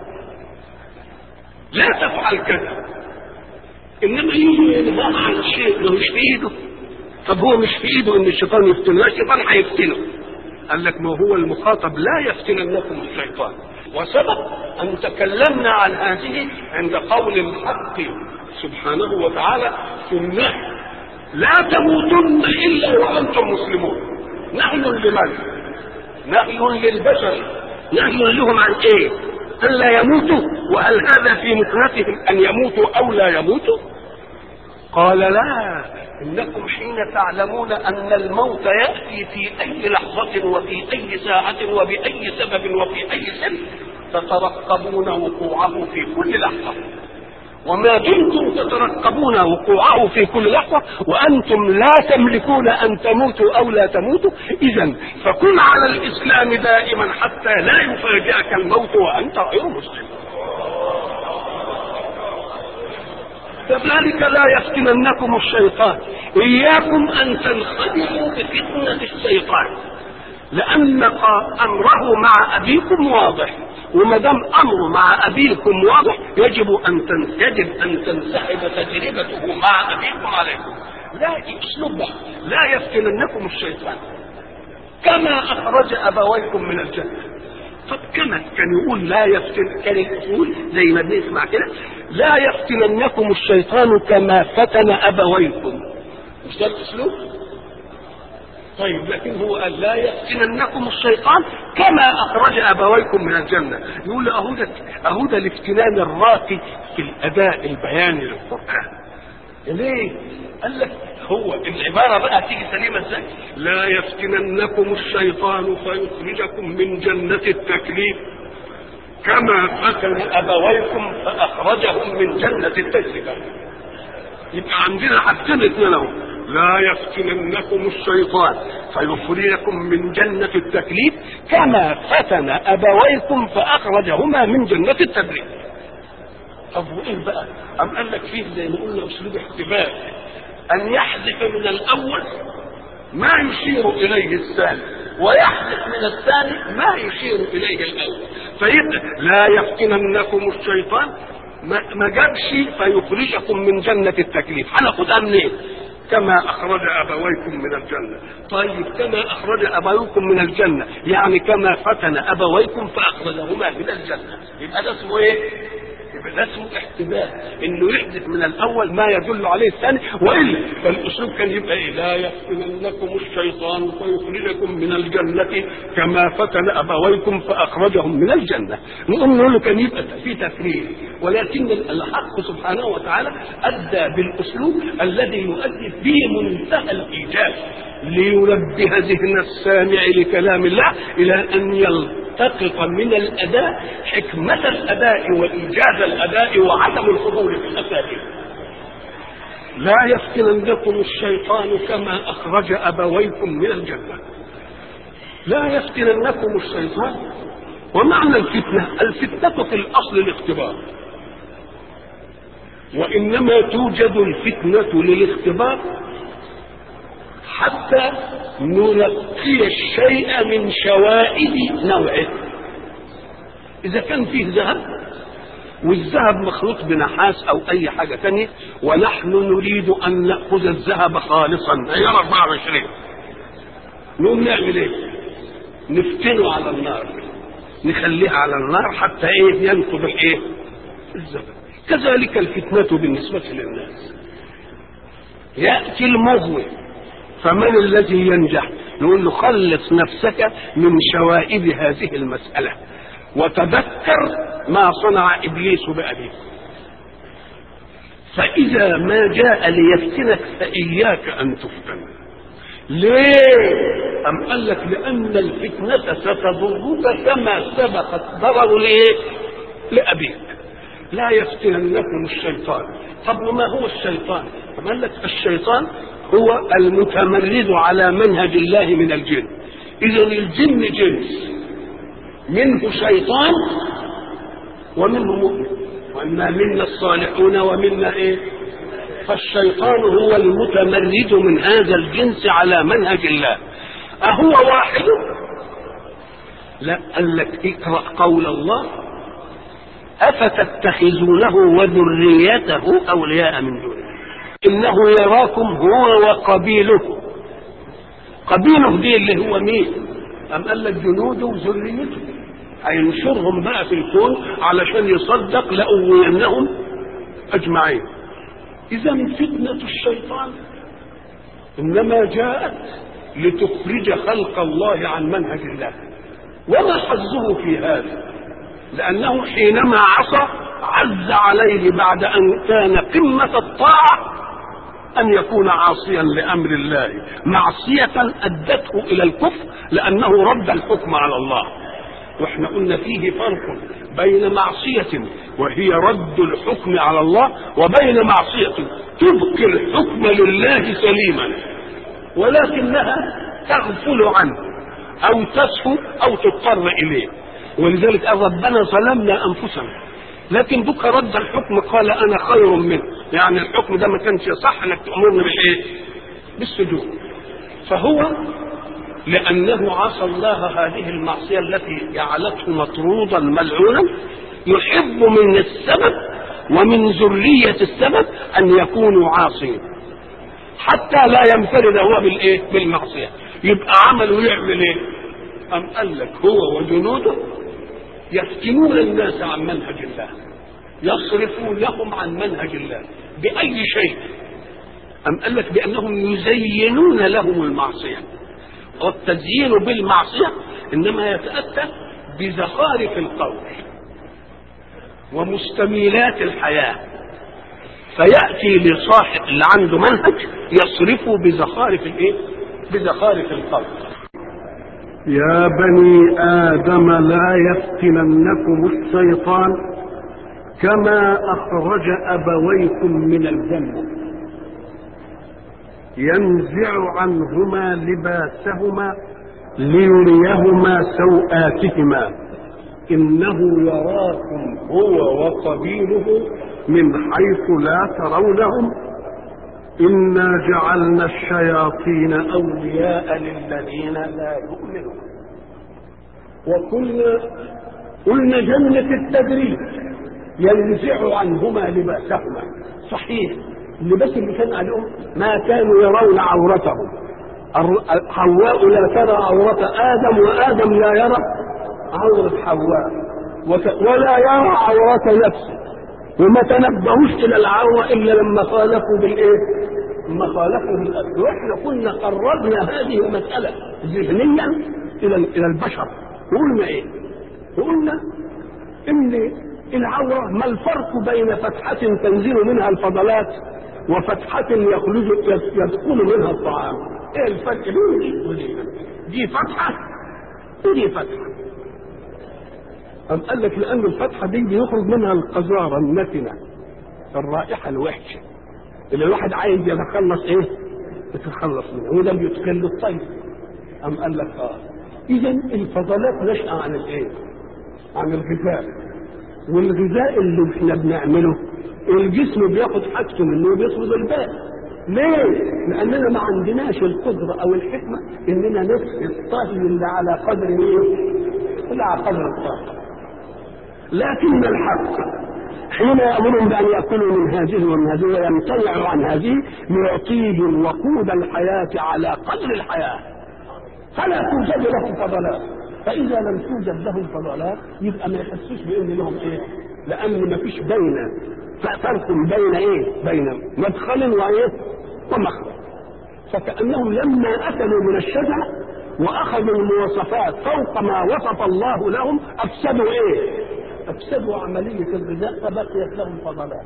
لا تفعل كذا. إنما يجي ينهى عن شيء ما مش في إيده. طب هو مش في إيده إن الشيطان يفتنه، الشيطان هيفتنه. قال لك ما هو المخاطب لا يفتننكم الشيطان. وسبق أن تكلمنا عن هذه عند قول الحق سبحانه وتعالى في النهي: لا تموتن إلا وأنتم مسلمون. نهي لمن؟ نهي للبشر. نهي لهم عن إيه؟ أن لا يموتوا. وهل هذا في مكنتهم أن يموتوا أو لا يموتوا؟ قال لا، إنكم حين تعلمون أن الموت يأتي في أي لحظة وفي أي ساعة وبأي سبب وفي أي سن تترقبون وقوعه في كل لحظة. وما دمتم تترقبون وقوعه في كل لحظة وأنتم لا تملكون أن تموتوا أو لا تموتوا، إذن فكن على الإسلام دائما حتى لا يفاجئك الموت وأنت غير مسلم. كذلك لا يفتننكم الشيطان. إياكم أن تنخدعوا بفتنة الشيطان، لأن أمره مع أبيكم واضح، وما دام أمره مع أبيكم واضح يجب أن يجب أن تنسحب تجربته مع أبيكم عليكم. لا أسلوب لا يفتننكم الشيطان كما أخرج أبويكم من الجنة. طب كما كان يقول لا يفتن، كان يقول زي ما بنسمع كده لا يفتننكم الشيطان كما فتن أبويكم، مش ده الأسلوب؟ طيب لكن هو قال لا يفتننكم الشيطان كما أخرج أبويكم من الجنة. يقول أهو ده أهو ده الافتنان الراقي في الأداء البياني للقرآن. ليه؟ قال لك هو العبارة بقى تيجي سليمة ازاي؟ لا يفتننكم الشيطان فيخرجكم من جنة التكليف كما فتن أبويكم فأخرجهم من جنة التجربة. يبقى عندنا حاجتين اثنين اهو، لا يفتننكم الشيطان فيخرجكم من جنة التكليف كما فتن أبويكم فأخرجهما من جنة التدريب. طب وايه بقى؟ أم قال لك فيه زي ما قلنا أسلوب احتمال، أن يحذف من الأول ما يشير إليه الثاني ويحذف من الثاني ما يشير إليه الأول، فيبقى لا يفتننكم الشيطان ما جابش فيخرجكم من جنة التكليف. هناخدها منين؟ كما أخرج أبويكم من الجنة. طيب كما أخرج أبويكم من الجنة يعني كما فتن أبويكم فأخرجهما من الجنة، يبقى ده اسمه إيه؟ يبقى ده اسمه احتمال، انه يحدث من الاول ما يدل عليه الثاني، والا فالاسلوب كان يبقى ايه؟ لا يفتننكم الشيطان فيخرجكم من الجنه كما فتن ابويكم فاخرجهم من الجنه. نقول له كان يبقى في تفريق، ولكن الحق سبحانه وتعالى ادى بالاسلوب الذي يؤدي فيه منتهى الايجاز لينبه ذهن السامع لكلام الله الى ان يلقى تقف من الأداء حكمة الأداء وإيجاز الأداء وعدم الفضول في الأساليب. لا يفتننكم الشيطان كما أخرج أبويكم من الجنة. لا يفتننكم الشيطان، ومعنى الفتنة الفتنة في الأصل الاختبار، وإنما توجد الفتنة للاختبار حتى ننقي الشيء من شوائب نوعه. إذا كان فيه ذهب والذهب مخلوط بنحاس أو أي حاجة تانية ونحن نريد أن نأخذ الذهب خالصا عيار أربعة وعشرين، نقوم نعمل إيه؟ نفتنه على النار، نخليها على النار حتى إيه؟ ينقض الإيه؟ الذهب. كذلك الفتنة بالنسبة للناس، يأتي المغوي فمن الذي ينجح؟ نقول له خلص نفسك من شوائب هذه المسألة وتذكر ما صنع إبليس بأبيك، فإذا ما جاء ليفتنك فإياك أن تفتن. ليه؟ أم قال لك لأن الفتنة ستضرك كما سبقت ضرر ليه؟ لأبيك. لا يفتننكم الشيطان. طب وما هو الشيطان؟ أم قال لك الشيطان هو المتمرد على منهج الله من الجن. إذا الجن جنس، منه شيطان ومنه مؤمن، وإنا منا الصالحون ومنا إيه؟ فالشيطان هو المتمرد من هذا الجنس على منهج الله. أهو واحد؟ لا، قال لك اقرأ قول الله أفتتخذونه وذريته أولياء من دونه إنه يراكم هو وقبيله. قبيله دي اللي هو مين؟ أم قال لك جنوده وذريته، هينشرهم بقى في الكون علشان يصدق لأولينهم أجمعين. إذا فتنة الشيطان إنما جاءت لتخرج خلق الله عن منهج الله. وما حظه في هذا؟ لأنه حينما عصى عز عليه بعد أن كان قمة الطاعة أن يكون عاصيا لأمر الله، معصية أدته إلى الكفر لأنه رد الحكم على الله. واحنا قلنا فيه فرق بين معصية وهي رد الحكم على الله وبين معصية تبقي الحكم لله سليما ولكنها تغفل عنه أو تسهو أو تضطر إليه. ولذلك قال ربنا ظلمنا أنفسنا لكن بك رد الحكم قال انا خير منه، يعني الحكم ده ما كانش صح انك تأمرني بالايه؟ بالسجود. فهو لانه عصى الله هذه المعصيه التي جعلته مطرودا ملعونا يحب من السبب ومن ذريه السبب ان يكونوا عاصين حتى لا ينفرد هو بالايه؟ بالمعصيه. يبقى عمله يعمل ايه؟ ام قال لك هو وجنوده يفتنون الناس عن منهج الله، يصرفون لهم عن منهج الله باي شيء. ام قال لك بانهم يزينون لهم المعصيه، والتزيين بالمعصيه انما يتاتى بزخارف القول ومستميلات الحياه، فياتي لصاحب اللي عنده منهج يصرفه بزخارف الايه؟ بزخارف القول. يا بني آدم لا يفتننكم الشيطان كما أخرج أبويكم من الجنة ينزع عنهما لباسهما ليريهما سوآتهما إنه يراكم هو وقبيله من حيث لا ترونهم إنا جعلنا الشياطين أولياء للذين لا يؤمنون. وقلنا قلنا جنة التدريج ينزع عنهما لباسهما، صحيح اللباس اللي كان عليهم ما كانوا يرون عورتهم، حواء لا ترى عورة آدم وآدم لا يرى عورة حواء ولا يرى عورة نفسه، وما تنبهوش إلى العورة إلا لما خالفوا بالإيه؟ لما خالفوا بالأرض. وإحنا كنا قررنا هذه المسألة ذهنيا إلى إلى البشر، وقلنا إيه؟ وقلنا إن العورة ما الفرق بين فتحة تنزل منها الفضلات وفتحة يخرج يدخل منها الطعام؟ إيه الفرق بين دي؟ دي فتحة ودي فتحة. أم قال لك لأن الفتحة دي بيخرج منها القذارة النتنة الرائحة الوحشة اللي الواحد عايز يتخلص إيه؟ يتخلص منها، وده بيتكل الطيب. أم قال لك آه إذا الفضلات نشأة عن الإيه؟ عن الغذاء، والغذاء اللي إحنا بنعمله الجسم بياخد حاجته منه وبيطرد الباقي. ليه؟ لأننا ما عندناش القدرة أو الحكمة إننا نفس الطهي اللي على قدر إيه؟ اللي على قدر الطهي. لكن الحق حين يأمرهم بأن يأكلوا من هذه ومن هذه ويمتنعوا عن هذه يعطيهم وقود الحياة على قدر الحياة، فلا توجد لهم فضلات. فإذا لم توجد لهم فضلات يبقى ما يحسوش بأن لهم إيه؟ لأن ما فيش بين فرق بين إيه؟ بين مدخل وإيه؟ ومخرج. فكأنهم لما أكلوا من الشجرة وأخذوا المواصفات فوق ما وصف الله لهم أفسدوا إيه؟ أفسدوا عملية الغذاء فبقيت لهم فضلات.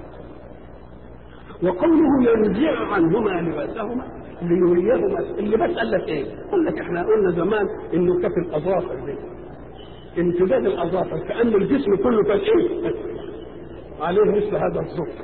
وقوله ينزع عنهما لباسهما ليريهما اللي بس قال لك ايه؟ قال لك احنا قلنا زمان انه كانت الاظافر دي امتداد الاظافر كأن الجسم كله كان ايه؟ عليه مثل هذا الظفر.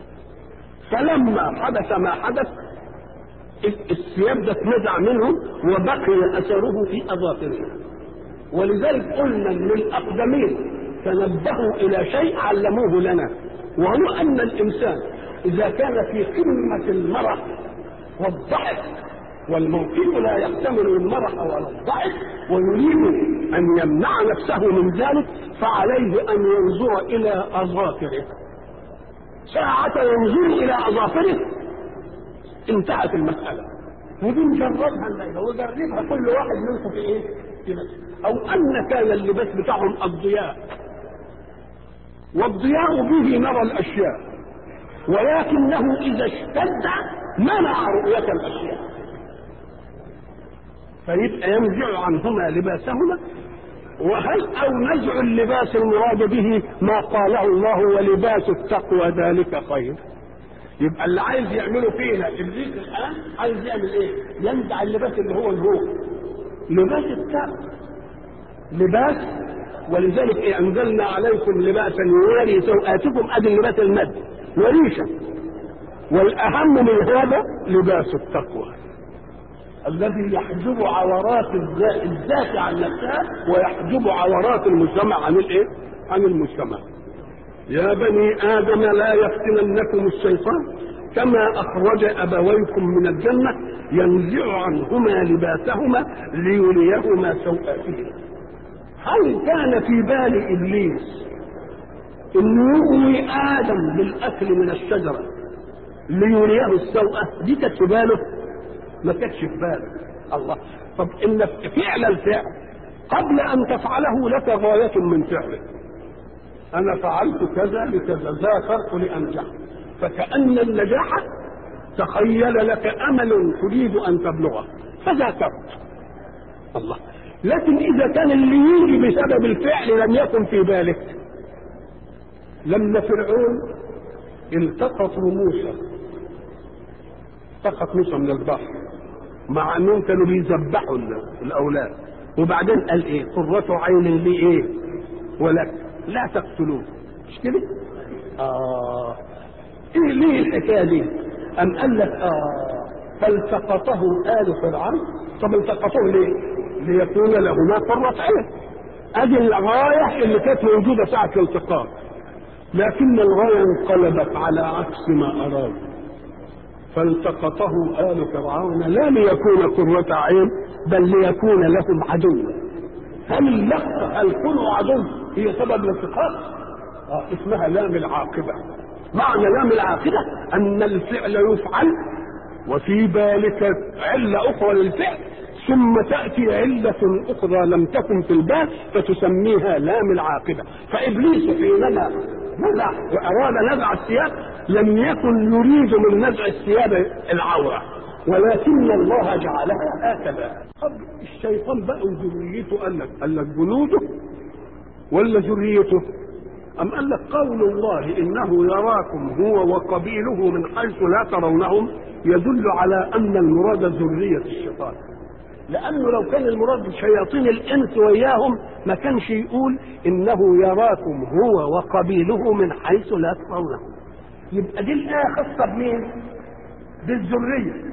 فلما حدث ما حدث الثياب ده اتنزع منهم وبقي اثره في اظافرهم. ولذلك قلنا ان الاقدمين تنبهوا الى شيء علموه لنا، وهو ان الانسان اذا كان في قمه المرح والضحك والموقف لا يحتمل المرح ولا الضحك ويريد ان يمنع نفسه من ذلك فعليه ان ينظر الى اظافره. ساعة ينظر الى اظافره انتهت المسألة. ودي نجربها الليلة وجربها كل واحد منكم في ايه؟ في نفسه. او ان كان اللباس بتاعهم الضياء، والضياء به نرى الاشياء، ولكنه اذا اشتد منع رؤية الاشياء. فيبقى ينزع عنهما لباسهما. وهل او نزع اللباس المراد به ما قاله الله ولباس التقوى ذلك خير؟ يبقى اللي عايز يعمله فينا ابليس الان عايز يعمل ايه؟ ينزع اللباس اللي هو الروح، لباس التقوى، لباس. ولذلك إيه؟ انزلنا عليكم لباسا يواري سوآتكم، ادي لباس المد وريشا. والاهم من هذا لباس التقوى الذي يحجب عورات الذات عن نفسها ويحجب عورات المجتمع عن الايه؟ عن المجتمع. يا بني آدم لا يفتننكم الشيطان كما أخرج أبويكم من الجنة ينزع عنهما لباسهما ليريهما سوآتهما. هل كان في بال إبليس إنه يغوي آدم بالأكل من الشجرة ليريه السوءة؟ دي كانت في باله؟ ما كانتش في باله. الله. طب إن فعل الفعل قبل أن تفعله لك غاية من فعله. أنا فعلت كذا لكذا، ذاكرت لأنجح، فكأن النجاح تخيل لك أمل تريد أن تبلغه فذاكرت. الله. لكن إذا كان اللي يجي بسبب الفعل لم يكن في بالك، لما فرعون التقطوا موسى، التقط موسى من البحر مع أنهم كانوا بيذبحوا الأولاد، وبعدين قال إيه؟ قرة عين لي إيه ولك لا تقتلوه، مش كده؟ آه إيه ليه الحكاية دي؟ أم قال لك آه فالتقطه آل فرعون. طب التقطوه ليه؟ ليكون لهما قرة عين. أدي الغاية اللي كانت موجودة ساعة الالتقاط، لكن الغاية انقلبت على عكس ما أراد، فالتقطه آل فرعون لا ليكون قرة عين بل ليكون لهم عدو. هل اللقطة هل كونوا عدو هي سبب الالتقاط؟ آه اسمها لام العاقبة. معنى لام العاقبة أن الفعل يفعل وفي بالك علة أخرى للفعل، ثم تأتي علة أخرى لم تكن في البال فتسميها لام العاقبة. فإبليس حينما نزع وأراد نزع الثياب لم يكن يريد من نزع الثياب العورة، ولكن الله جعلها هكذا. طب الشيطان بقى وذريته قال لك قال لك جنوده ولا ذريته؟ أم قال لك قول الله إنه يراكم هو وقبيله من حيث لا ترونهم يدل على أن المراد ذرية الشيطان، لأنه لو كان المراد شياطين الإنس وإياهم ما كانش يقول إنه يراكم هو وقبيله من حيث لا ترونهم. يبقى دي الآية خاصة بمين؟ بالذرية.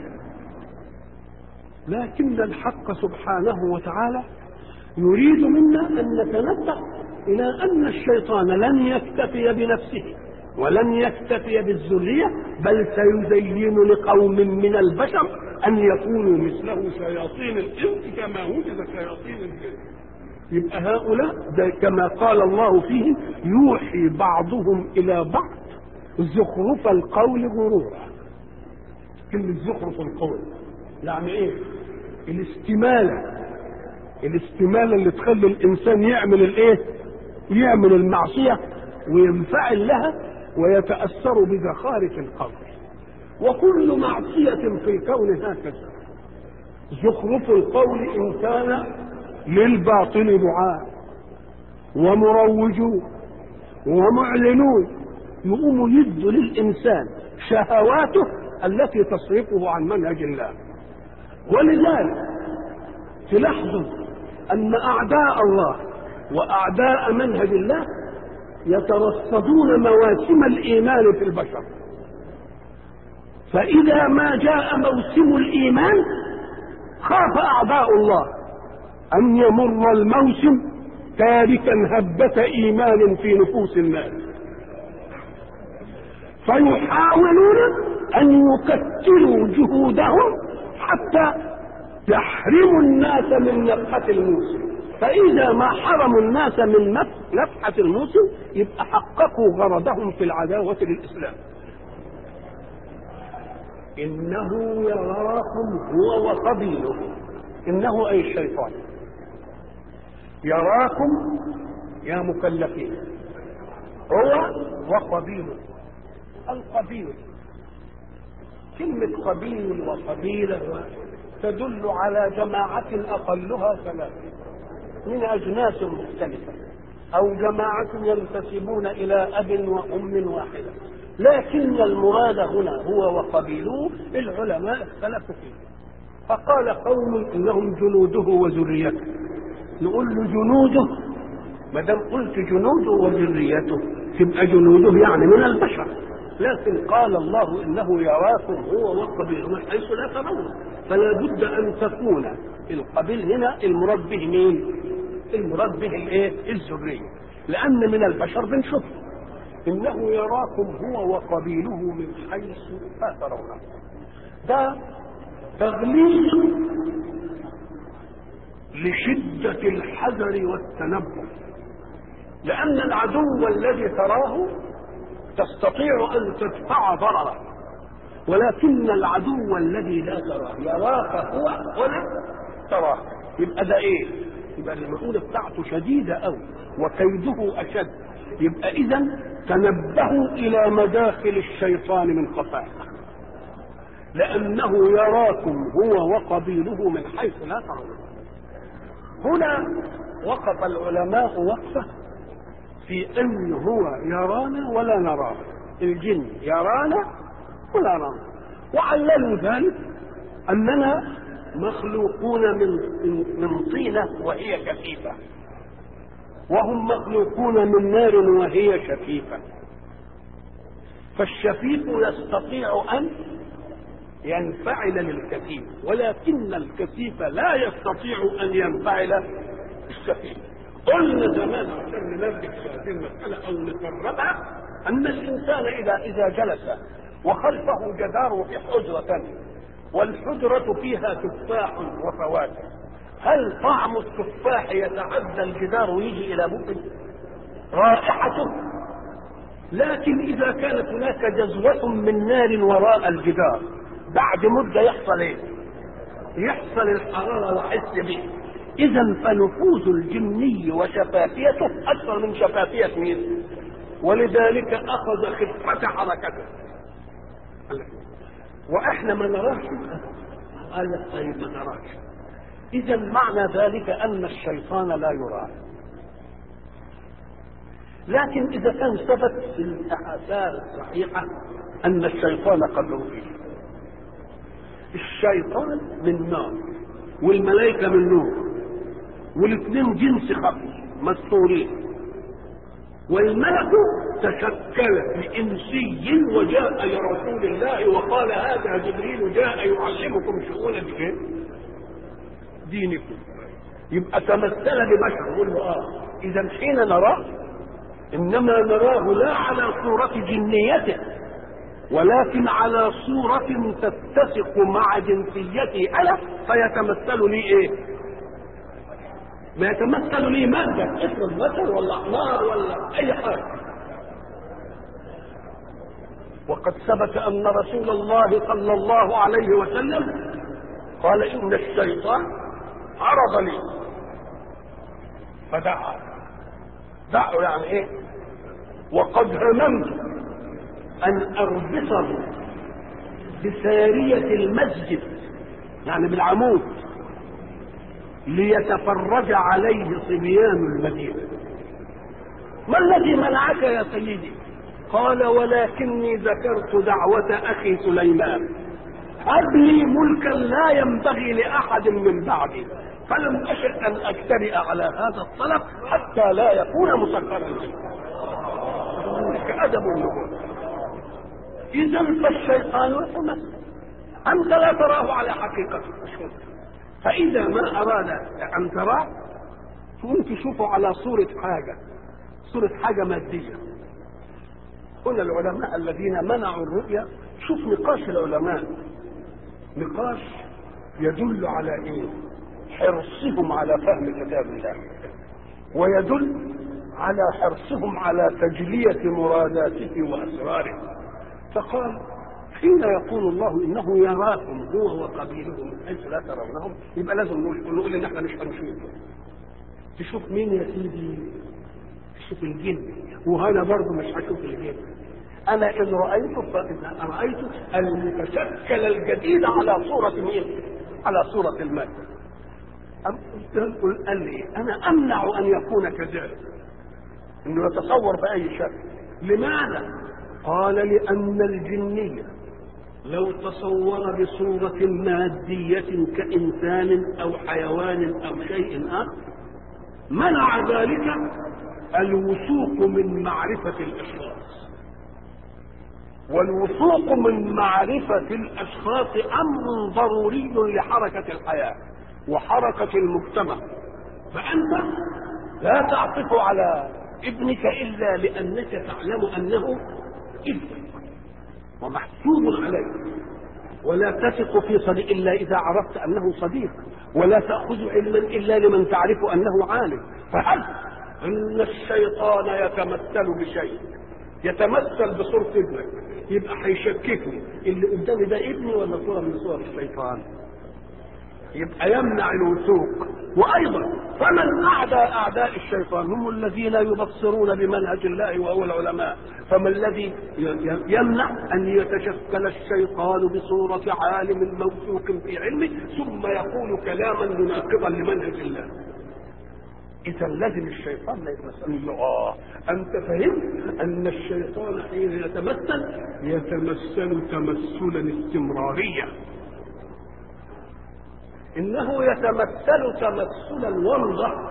لكن الحق سبحانه وتعالى يريد منا أن نتنبه إلى أن الشيطان لن يكتفي بنفسه ولن يكتفي بالذرية، بل سيزين لقوم من البشر أن يكونوا مثله شياطين الإنس كما وجد شياطين الجن. يبقى هؤلاء كما قال الله فيهم يوحي بعضهم إلى بعض زخرف القول غرورا. كلمة زخرف القول يعني إيه؟ الاستمالة، الاستمالة اللي تخلي الإنسان يعمل الإيه؟ يعمل المعصية وينفعل لها ويتأثر بزخارف القول. وكل معصية في الكون هكذا، زخرف القول إن كان للباطل دعاء ومروجون ومعلنون يقوموا يدوا للإنسان شهواته التي تصرفه عن منهج الله. ولذلك تلاحظوا أن أعداء الله وأعداء منهج الله يترصدون مواسم الإيمان في البشر، فإذا ما جاء موسم الإيمان خاف أعداء الله أن يمر الموسم تاركا هبة إيمان في نفوس الناس، فيحاولون أن يكتلوا جهودهم حتى يحرموا الناس من نفحة الموسم. فإذا ما حرموا الناس من نفحة الموسم يبقى حققوا غرضهم في العداوة للإسلام. إنه يراكم هو وقبيله، إنه أي الشيطان يراكم يا مكلفين هو وقبيله. القبيل كلمة قبيل وقبيلة تدل على جماعة أقلها ثلاثة من أجناس مختلفة، أو جماعة ينتسبون إلى أب وأم واحدة، لكن المراد هنا هو وقبيله العلماء اختلفوا فيه. فقال قوم إنهم جنوده وذريته، نقول له جنوده ما دام قلت جنوده وذريته تبقى جنوده يعني من البشر، لكن قال الله إنه يراكم هو وقبيله من حيث لا ترونه، فلا بد أن تكون القبيل هنا المراد به مين؟ المراد به الايه؟ الذريه، لأن من البشر بنشوف إنه يراكم هو وقبيله من حيث لا ترونه. ده تغليظ لشدة الحذر والتنبه، لأن العدو الذي تراه تستطيع أن تدفع ضرره، ولكن العدو الذي لا تراه يراك هو ولا تراه. يبقى ده ايه؟ يبقى المسؤولية بتاعته شديدة أوي وكيده أشد. يبقى إذا تنبهوا إلى مداخل الشيطان من خفاء، لأنه يراكم هو وقبيله من حيث لا ترون. هنا وقف العلماء وقفة في أن هو يرانا ولا نراه، الجن يرانا ولا نراه، وعللوا ذلك أننا مخلوقون من من طينة وهي كثيفة، وهم مخلوقون من نار وهي شفيفة. فالشفيف يستطيع أن ينفعل للكثيف، ولكن الكثيف لا يستطيع أن ينفعل الشفيف. قلنا زمان عشان ننبه هذه المسألة أو نقربها أن الإنسان إذا إذا جلس وخلفه جدار في حجرة والحجرة فيها تفاح وفواكه، هل طعم التفاح يتعدى الجدار ويجي إلى بطن رائحته؟ لكن إذا كانت هناك جزوة من نار وراء الجدار بعد مدة يحصل إيه؟ يحصل الحرارة وحس به. إذا فنفوذ الجني وشفافيته أكثر من شفافية مين؟ ولذلك أخذ خفة حركته. وإحنا ما نراش. قال لك طيب ما نراش. إذا معنى ذلك أن الشيطان لا يرى. لكن إذا كان ثبت في الآثار الصحيحة أن الشيطان قد رؤي. الشيطان من نار والملائكة من نور، والاثنين جنس خفي مستورين، والملك تشكل بإنسي وجاء لرسول الله وقال هذا جبريل جاء يعلمكم شؤون دينكم. يبقى تمثل ببشر. يقول له اه إذا حين نراه إنما نراه لا على صورة جنيته، ولكن على صورة تتسق مع جنسيته أنا، فيتمثل لي إيه؟ ما يتمثل لي مادة، افرض بشر ولا حمار ولا أي حاجة. وقد ثبت أن رسول الله صلى الله عليه وسلم قال إن الشيطان عرض لي فدعا. دعوا يعني إيه؟ وقد هممت أن أربطه بسارية المسجد، يعني بالعمود، ليتفرج عليه صبيان المدينة. ما الذي منعك يا سيدي؟ قال ولكني ذكرت دعوة أخي سليمان هب لي ملكا لا ينبغي لأحد من بعدي، فلم أشأ أن أجترئ على هذا الطلب حتى لا يكون مسخرا لي. كأدب النبوة. إذا فالشيطان يتمثل، أنت لا تراه على حقيقته، فإذا ما أراد أن تراه تقوم تشوفه على صورة حاجة، صورة حاجة مادية. هنا العلماء الذين منعوا الرؤيا، شوف نقاش العلماء، نقاش يدل على إيه؟ حرصهم على فهم كتاب الله، ويدل على حرصهم على تجلية مراداته وأسراره. فقال حين يقول الله إنه يراكم هو وقبيله من حيث لا ترونهم، يبقى لازم نقول إن احنا مش هنشوفه. تشوف مين يا سيدي؟ تشوف الجن، وأنا برضه مش هشوف الجن. أنا إن رأيته فإذا رأيت المتشكل الجديد على صورة مين؟ على صورة المادة. قال لي أنا أمنع أن يكون كذلك، إنه يتصور بأي شكل. لماذا؟ قال لأن الجنية لو تصور بصورة مادية كإنسان أو حيوان أو شيء آخر منع ذلك الوثوق من معرفة الأشخاص، والوثوق من معرفة الأشخاص أمر ضروري لحركة الحياة وحركة المجتمع. فأنت لا تعطف على ابنك إلا لأنك تعلم أنه ابنك ومحسوب عليك، ولا تثق في صديق إلا إذا عرفت أنه صديق، ولا تأخذ علما إلا لمن تعرف أنه عالم. فهل أن الشيطان يتمثل بشيء، يتمثل بصورة ابنك، يبقى هيشككني اللي قدامي ده ابني ولا صورة من صور الشيطان، يبقى يمنع الوثوق. وأيضا فمن أعداء أعداء الشيطان هم الذين يبصرون بمنهج الله وهو العلماء. فما الذي يمنع أن يتشكل الشيطان بصورة عالم موثوق في علمه ثم يقول كلاما مناقضا لمنهج الله؟ إذا لازم الشيطان لا يتمثل له. آه أنت فهمت أن الشيطان حين يتمثل يتمثل تمثلا استمراريا، إنه يتمثل تمثلا ومضة.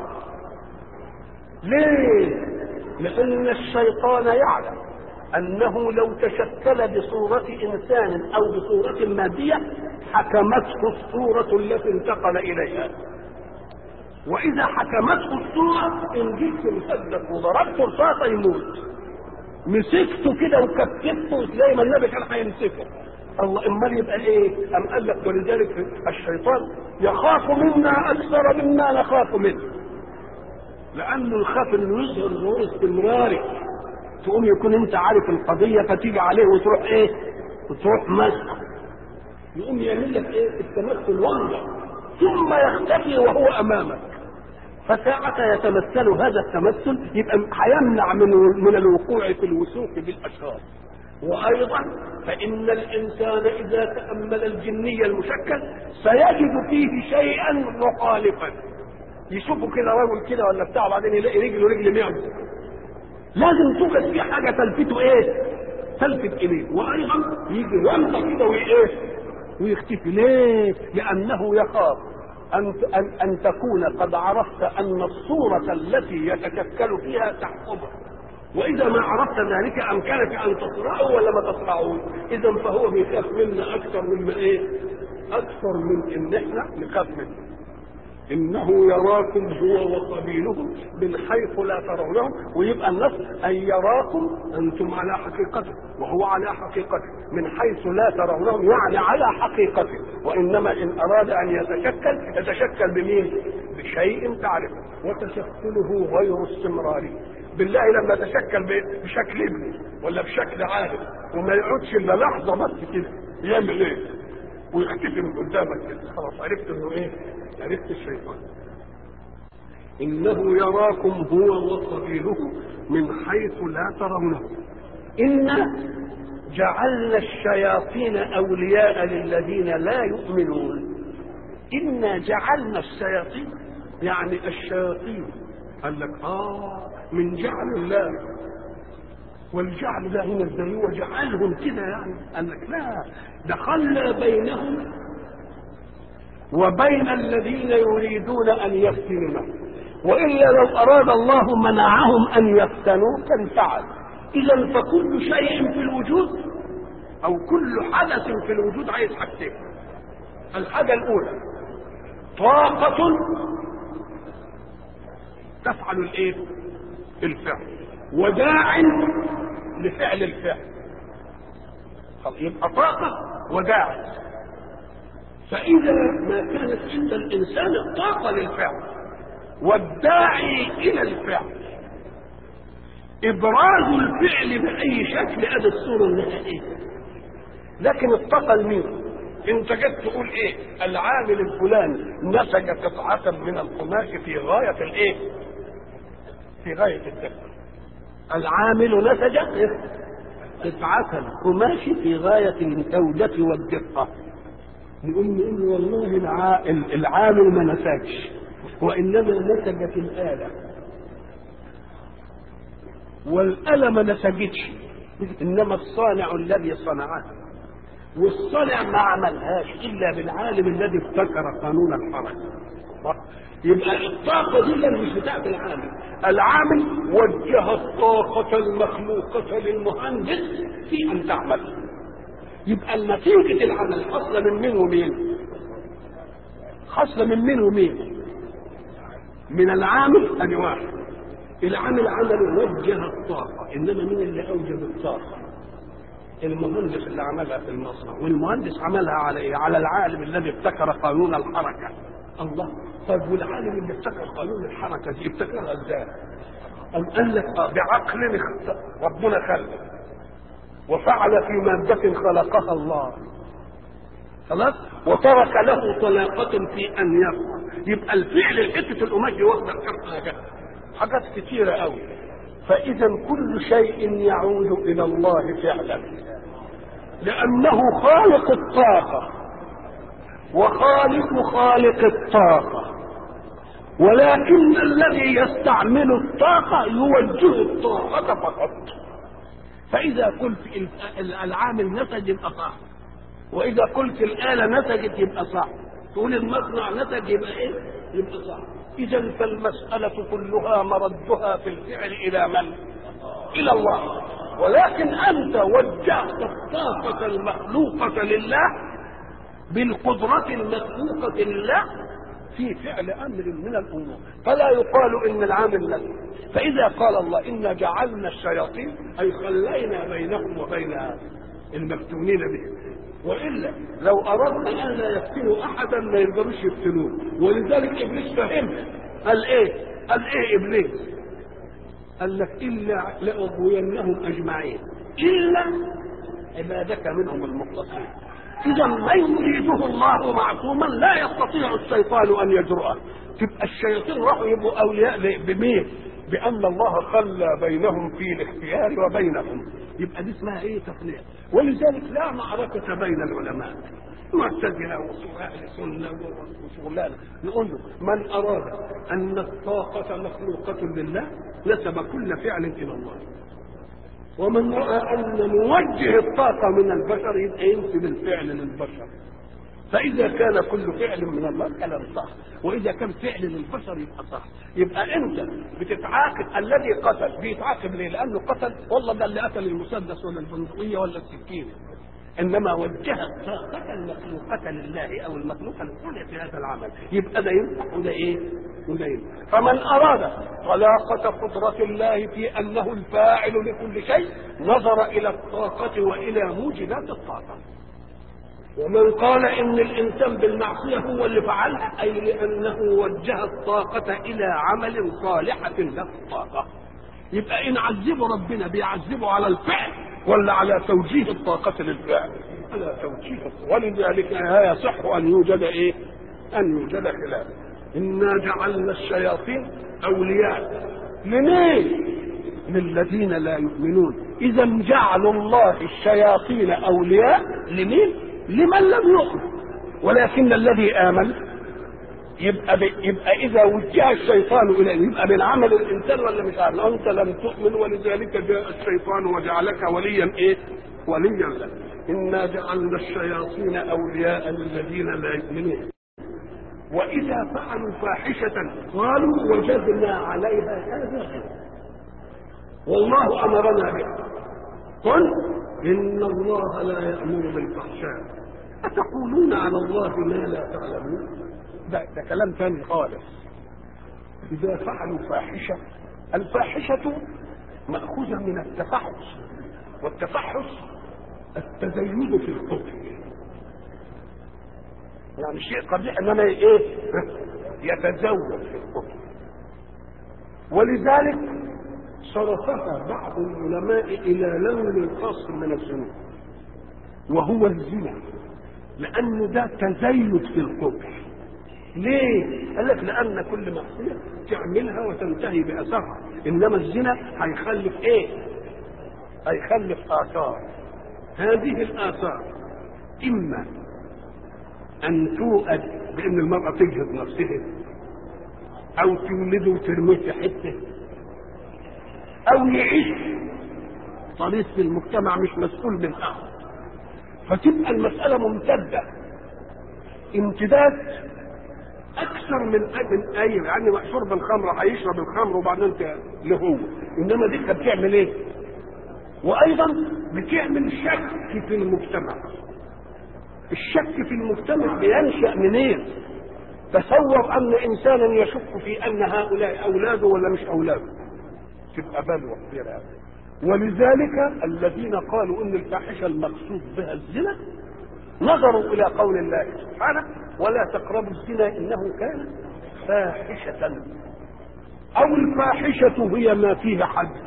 ليه؟ لأن الشيطان يعلم أنه لو تشكل بصورة إنسان أو بصورة مادية حكمته الصورة التي انتقل إليها، وإذا حكمته الصورة إن جئت مسدك وضربت رصاصة يموت، مسكته كده وكتفته زي ما النبي كان هيمسكه. الله امال يبقى ايه؟ ام قال لك ولذلك الشيطان يخاف منا اكثر مما نخاف منه، لانه يخاف انه يظهر ظهور استمراري، تقوم يكون انت عارف القضيه فتيجي عليه وتروح ايه؟ وتروح مسكه، يقوم يعمل لك ايه؟ التمثل ومضة، ثم يختفي وهو امامك. فساعة يتمثل هذا التمثل يبقى هيمنع من من الوقوع في الوثوق بالاشخاص. وايضا فان الانسان اذا تامل الجني المشكل سيجد فيه شيئا مخالفا، يشوفه كده رجل كده ولا بتاع بعدين يلاقي رجله رجل معده، لازم توجد فيه حاجه تلفته ايه؟ تلفت اليه. وايضا يجي ومضه كده وايه؟ ويختفي. ليه؟ لانه يخاف ان ان ان تكون قد عرفت ان الصوره التي يتشكل فيها تحكمه، واذا ما عرفت ذلك امكنك ان تصرعه ولا ما تصرعه. اذا فهو بيخاف منا اكثر مما ايه؟ اكثر من ان احنا نخاف منه. انه يراكم هو وقبيله من حيث لا ترونهم، ويبقى النص ان يراكم انتم على حقيقته وهو على حقيقته من حيث لا ترونهم، يعني على حقيقته. وانما ان اراد ان يتشكل يتشكل بمين؟ بشيء تعرفه، وتشكله غير استمراري. بالله لما يتشكل بشكل ابني ولا بشكل عادل وما يقعدش الا لحظه بس كده يعمل ايه؟ ويختفي من قدامك كده، خلاص عرفت انه ايه؟ عرفت الشيطان. انه يراكم هو وقبيله من حيث لا ترونه. إنا جعلنا الشياطين اولياء للذين لا يؤمنون. إنا جعلنا الشياطين يعني الشياطين. قال لك اه من جعل الله، والجعل ده هنا ازاي؟ وجعلهم كده يعني. قال لك لا، دخلنا بينهم وبين الذين يريدون ان يفتنونا، والا لو اراد الله منعهم ان يفتنوا كان فعل. اذا فكل شيء في الوجود او كل حدث في الوجود عايز حاجتين. الحاجه الاولى طاقه تفعل الايه؟ الفعل، وداع لفعل الفعل. يبقى طاقه وداع. فإذا ما كانت عند الإنسان الطاقة للفعل والداعي إلى الفعل، إبراز الفعل بأي شكل هذا الصورة النهائية. لكن الطاقة لمين؟ أنت جيت تقول إيه؟ العامل الفلاني نسج قطعة من القماش في غاية الإيه؟ في غاية الدقة. العامل نسج قطعة القماش في غاية الجودة والدقة. نقول نقول والله العامل ما نسجش، وإنما نسجت الآلة، والآلة ما نسجتش، إنما الصانع الذي صنعها، والصانع ما عملهاش إلا بالعالم الذي ابتكر قانون الحركة. يبقى الطاقة دي مش بتاعت العامل. العامل وجه الطاقة المخلوقة للمهندس في أن تعمل. يبقى النتيجة العمل حصل من مين ومين؟ حصل من مين ومين؟ من العامل ادي واحد. العامل عمله وجه الطاقة، إنما مين اللي أوجد الطاقة؟ المهندس اللي عملها في المصنع، والمهندس عملها على إيه؟ على العالم الذي ابتكر قانون الحركة. الله، طيب والعالم اللي ابتكر قانون الحركة دي ابتكرها ازاي؟ أم قال لك بعقل ربنا خلق وفعل في مادة خلقها الله، خلاص، وترك له طلاقة في أن يفعل. يبقى الفعل الحتة القماش واخدة حاجات حاجات كتيرة قوي. فإذا كل شيء يعود إلى الله فعلا، لأنه خالق الطاقة وخالق خالق الطاقة، ولكن الذي يستعمل الطاقة يوجه الطاقة فقط. فإذا قلت العامل نسج يبقى صح، وإذا قلت الآلة نسجت يبقى صح، تقول المصنع نسج يبقى إيه؟ يبقى صح. إذا فالمسألة كلها مردها في الفعل إلى من؟ إلى الله. ولكن أنت وجهت الطاقة المخلوقة لله بالقدرة المخلوقة لله في فعل أمر من الأمور، فلا يقال إن العامل لك. فإذا قال الله إنا جعلنا الشياطين أي خلينا بينهم وبين المفتونين به، وإلا لو أردنا أن لا يفتنوا أحدا ما يقدروش يفتنوه. ولذلك إبليس فهمها، قال إيه؟ قال إيه إبليس؟ قال لك إلا لأغوينهم أجمعين إلا عبادك منهم المخلصين. إذا ما يريده الله معصوما لا يستطيع الشيطان أن يجرؤه. تبقى الشياطين راحوا يبقوا أولياء بمين؟ بأن الله خلى بينهم في الاختيار وبينهم. يبقى دي اسمها إيه؟ تفريق. ولذلك لا معركة بين العلماء، معتزلة وأهل السنة وشغلان. نقول له من أراد أن الطاقة مخلوقة لله نسب كل فعل إلى الله، ومن رأى أن نوجه الطاقة من البشر يبقى ينسب الفعل للبشر. فإذا كان كل فعل من الله كلام صح، وإذا كان فعل للبشر يبقى صح. يبقى أنت بتتعاقب. الذي قتل بيتعاقب ليه؟ لأنه قتل، والله ده اللي قتل المسدس ولا البندقية ولا السكينة، إنما وجه الطاقة المخلوقة لله أو المخلوقة لله في هذا العمل. يبقى ده ينفع وده إيه؟ وده ينفع. فمن أراد طلاقة قدرة الله في أنه الفاعل لكل شيء نظر إلى الطاقة وإلى موجبات الطاقة. ومن قال إن الإنسان بالمعصية هو اللي فعلها أي لأنه وجه الطاقة إلى عمل صالحة له الطاقة. يبقى إن عذبه ربنا بيعذبه على الفعل ولا على توجيه الطاقة للفعل؟ على توجيه. ولذلك يصح أن يوجد إيه؟ أن يوجد خلاف. إنا جعلنا الشياطين أولياء لمين؟ للذين لا يؤمنون. إذا جعلوا الله الشياطين أولياء لمين؟ لمن لم يؤمن. ولكن الذي آمن يبقى يبقى إذا وجه الشيطان إليه يبقى من عمل الإنسان ولا مش عمل؟ أنت لم تؤمن ولذلك جاء الشيطان وجعلك وليا إيه؟ وليا لك. إنا جعلنا الشياطين أولياء للذين لا يؤمنون وإذا فعلوا فاحشة قالوا وجدنا عليها آباءنا والله أمرنا بها. قل إن الله لا يأمر بالفحشاء أتقولون على الله ما لا تعلمون. ده, ده كلام ثاني خالص. إذا فعلوا فاحشة، الفاحشة مأخوذة من التفحص، والتفحص التزيد في القبح، يعني شيء قبيح انما ايه؟ يتزود في القبح. ولذلك صرفها بعض العلماء الى لون خاص من الذنوب وهو الزنا، لانه ده تزيد في القبح. ليه؟ قال لك لان كل معصيه تعملها وتنتهي باثرها، انما الزنا هيخلف ايه؟ هيخلف اثار. هذه الاثار اما ان توأد بان المرأة تجهد نفسها، او تولده وترميه في حته، او يعيش طريق في المجتمع مش مسؤول من احد، فتبقى المسألة ممتدة امتداد اكثر من من اي يعني شرب الخمر، هيشرب الخمر وبعدين له هو، انما دي بتعمل ايه؟ وايضا بتعمل شك في المجتمع. الشك في المجتمع بينشأ منين؟ تصور ان انسانا يشك في ان هؤلاء اولاده ولا مش اولاده، تبقى بلوى كبيرة. ولذلك الذين قالوا ان الفاحشة المقصود بها الزنا نظروا الى قول الله سبحانه ولا تقربوا الزنا انه كان فاحشة، او الفاحشة هي ما فيه حد،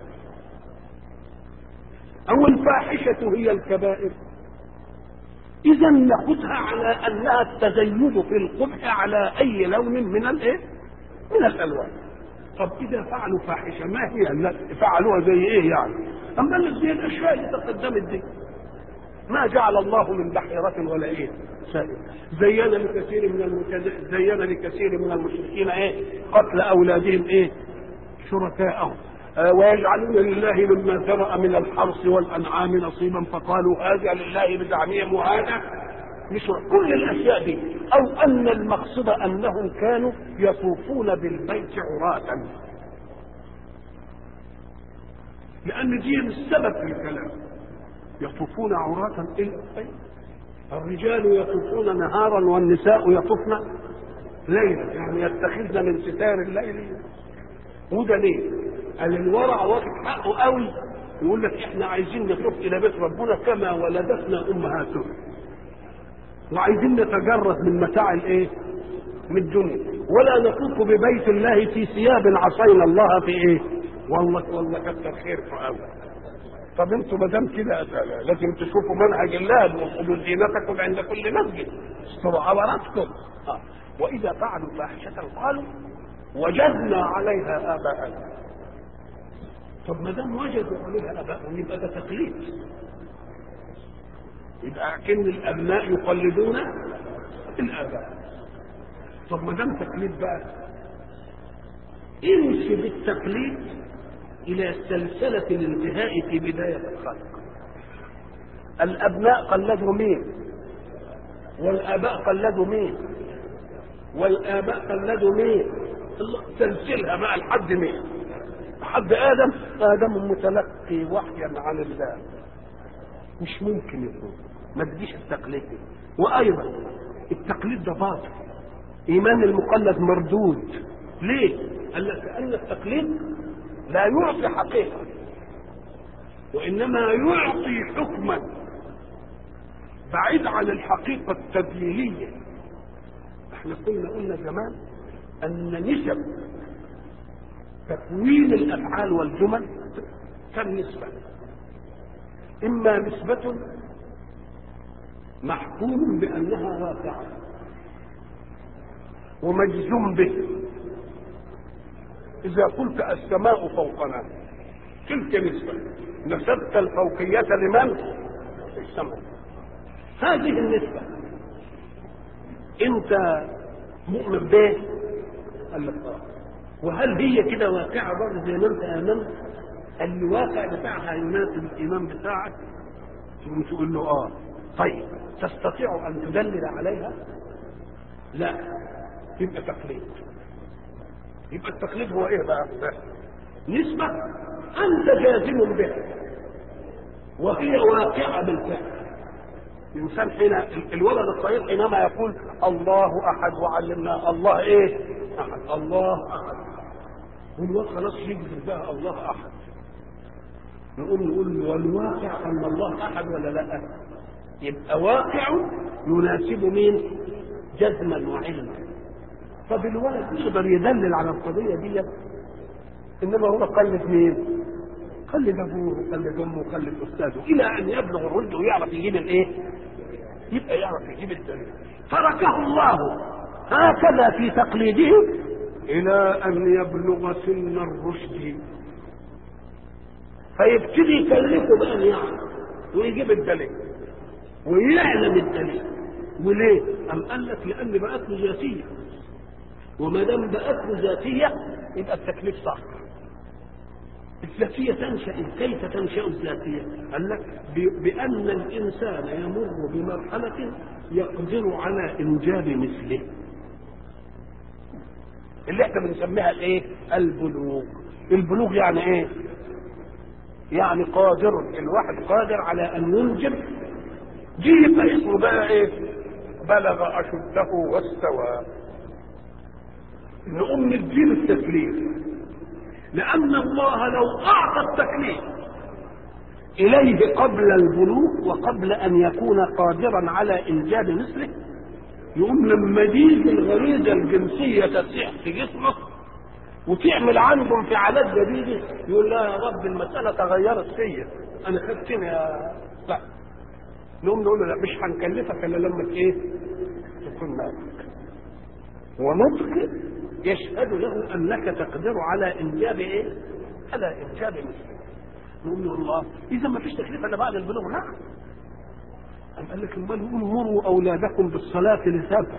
او الفاحشة هي الكبائر. اذا ناخذها على انها التزيد في القبح على اي لون من الايه من الالوان. طب اذا فعلوا فاحشة ما هي التي فعلوها زي ايه يعني؟ اما اللي زي الاشياء اللي تقدمت دي ما جعل الله من بحيرة ولا ايه سائل. زين لكثير من المتد... زين لكثير من المشركين ايه قتل اولادهم ايه شركاءهم، آه ويجعلون لله مما ذرأ من الحرث والانعام نصيبا فقالوا هذا لله بزعمهم وهذا لشركاء. كل الاشياء دي او ان المقصد انهم كانوا يطوفون بالبيت عراة، لان دي السبب في الكلام. يطوفون عراة إيه؟ الرجال يطوفون نهارا والنساء يطوفن ليلا، يعني يتخذن من ستار الليل. وده ليه؟ قال الورع واخد حقه قوي، يقول لك احنا عايزين نطوف الى بيت ربنا كما ولدتنا امهاتنا، وعايزين نتجرد من متاع الايه؟ من الدنيا، ولا نطوف ببيت الله في ثياب عصينا الله في ايه؟ والله والله كتر خيركم قوي. طب انتوا ما دام كده لازم تشوفوا منهج الله وخذوا زينتكم عند كل مسجد، استروا عوراتكم. آه. واذا فعلوا فاحشة قالوا وجدنا عليها اباءنا. طب ما دام وجدوا عليها اباءهم يبقى ده تقليد، يبقى كن الابناء يقلدون الاباء. طب ما دام تقليد بقى امشي بالتقليد الى سلسلة الانتهاء في بداية الخلق. الابناء قلدوا مين؟ والاباء قلدوا مين؟ والاباء قلدوا مين؟ سلسلها بقى لحد مين؟ لحد ادم. ادم متلقي وحيا عن الله، مش ممكن يكون ما تجيش التقليد. وايضا التقليد ده باطل، ايمان المقلد مردود. ليه؟ قال لك لان التقليد لا يعطي حقيقة، وإنما يعطي حكما بعيد عن الحقيقة التدليلية. احنا كنا قلنا زمان أن نسب تكوين الأفعال والجمل كم نسبة؟ إما نسبة محكوم بأنها واقعة ومجزوم به. إذا قلت السماء فوقنا تلك نسبة، نسبت الفوقية لمن؟ السماء. هذه النسبة أنت مؤمن به؟ قال لك آه. وهل هي كده واقعة برضه زي ما أنت آمنت؟ الواقع بتاعها يناسب الإيمان بتاعك؟ تقوم تقول له آه. طيب تستطيع أن تدلل عليها؟ لا، يبقى تقليد. يبقى التقليد هو ايه بقى؟ نسبة انت جازم بها وهي واقعة بالفعل. الانسان حين الولد الصغير حينما يقول الله احد وعلمنا الله ايه؟ احد. الله احد. والوقت خلاص يجزم بها الله احد. نقول نقول له والواقع ان الله احد ولا لا؟ يبقى واقع يناسب مين؟ جزما وعلما. طب الولد يقدر يدلل على القضية دي؟ انما هو قلد مين؟ قلد ابوه قلد امه قلد استاذه الى ان يبلغ الرشد ويعرف يجيب الايه؟ يبقى يعرف يجيب الدليل. تركه الله هكذا في تقليده الى ان يبلغ سن الرشد، فيبتدي يكلفه بان يعرف ويجيب الدليل ويعلم الدليل. وليه؟ أم قال لك لان بقت له ذاتيه، وما دام بقت له ذاتيه يبقى التكليف صح. الذاتيه تنشا كيف تنشا الذاتيه؟ قال لك بان الانسان يمر بمرحله يقدر على انجاب مثله، اللي احنا بنسميها الايه؟ البلوغ. البلوغ يعني ايه؟ يعني قادر، الواحد قادر على ان ينجب. دي يبقى اسمه بقى ايه؟ بلغ اشده واستوى. نقوم نديله التكليف. لأن الله لو أعطى التكليف إليه قبل البلوغ وقبل أن يكون قادرا على إنجاب مثله، يقوم لما تيجي الغريزة الجنسية تسيح في جسمه وتعمل عنده انفعالات جديدة، يقول لا يا رب المسألة تغيرت فيا، أنا خدتني يا لا. نقوم نقول له لا، مش هنكلفك إلا لما إيه؟ تكون مالك. ونطق يشهد له أنك تقدر على إنجاب إيه؟ على إنجاب مثله. نقول له الله إذا ما فيش تكليف إلا بعد البلوغ. نعم. أم قال لك امال يقول مروا أولادكم بالصلاة لسبع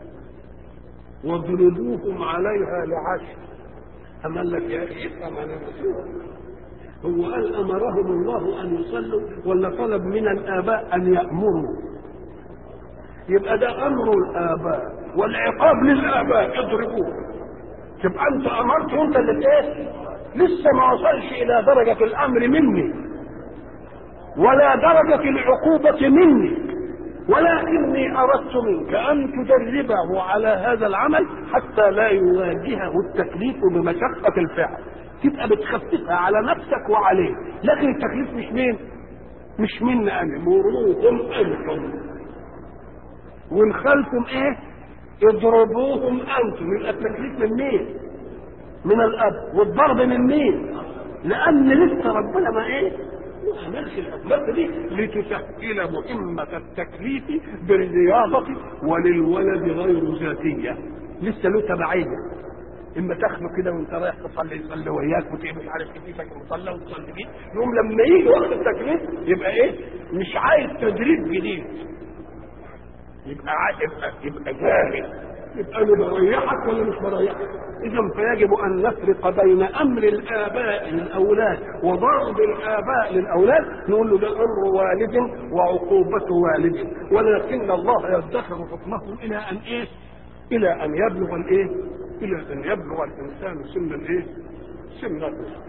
واضربوهم عليها لعشر. أم قال لك يا أخي افهم عن الرسول، هو قال أمرهم الله أن يصلوا ولا طلب من الآباء أن يأمروا؟ يبقى ده أمر الآباء والعقاب للآباء، اضربوه. تبقى أنت أمرت وأنت اللي إيه؟ لسه ما وصلش إلى درجة الأمر مني ولا درجة العقوبة مني، ولكني أردت منك أن تدربه على هذا العمل حتى لا يواجهه التكليف بمشقة الفعل، تبقى بتخففها على نفسك وعليه. لكن التكليف مش مين؟ مش منا أنا، مروهم أنتم، وإن خالكم إيه؟ اضربوهم أنتم. يبقى التكليف من مين؟ من الأب، والضرب من مين؟ لأن لسه ربنا ما إيه؟ ما عملش الأسباب دي لتسهل مهمة التكليف بالرياضة، وللولد غير ذاتية، لسه له تبعية. اما تاخده كده وانت رايح تصلي يصلي وياك وتبقى مش عارف كيفك المصلى وتصلي بيه، يوم لما يجي وقت التكليف يبقى ايه؟ مش عايز تدريب جديد، يبقى يبقى يبقى جاهز، يبقى انا بريحك ولا مش بريحك؟ اذا فيجب ان نفرق بين امر الاباء للاولاد وضرب الاباء للاولاد. نقول له ده امر والد وعقوبه والد، ولكن الله يدخر حكمه الى ان ايه؟ الى ان يبلغ الايه؟ الى ان يبلغ الانسان سن الايه؟ سن الرشد.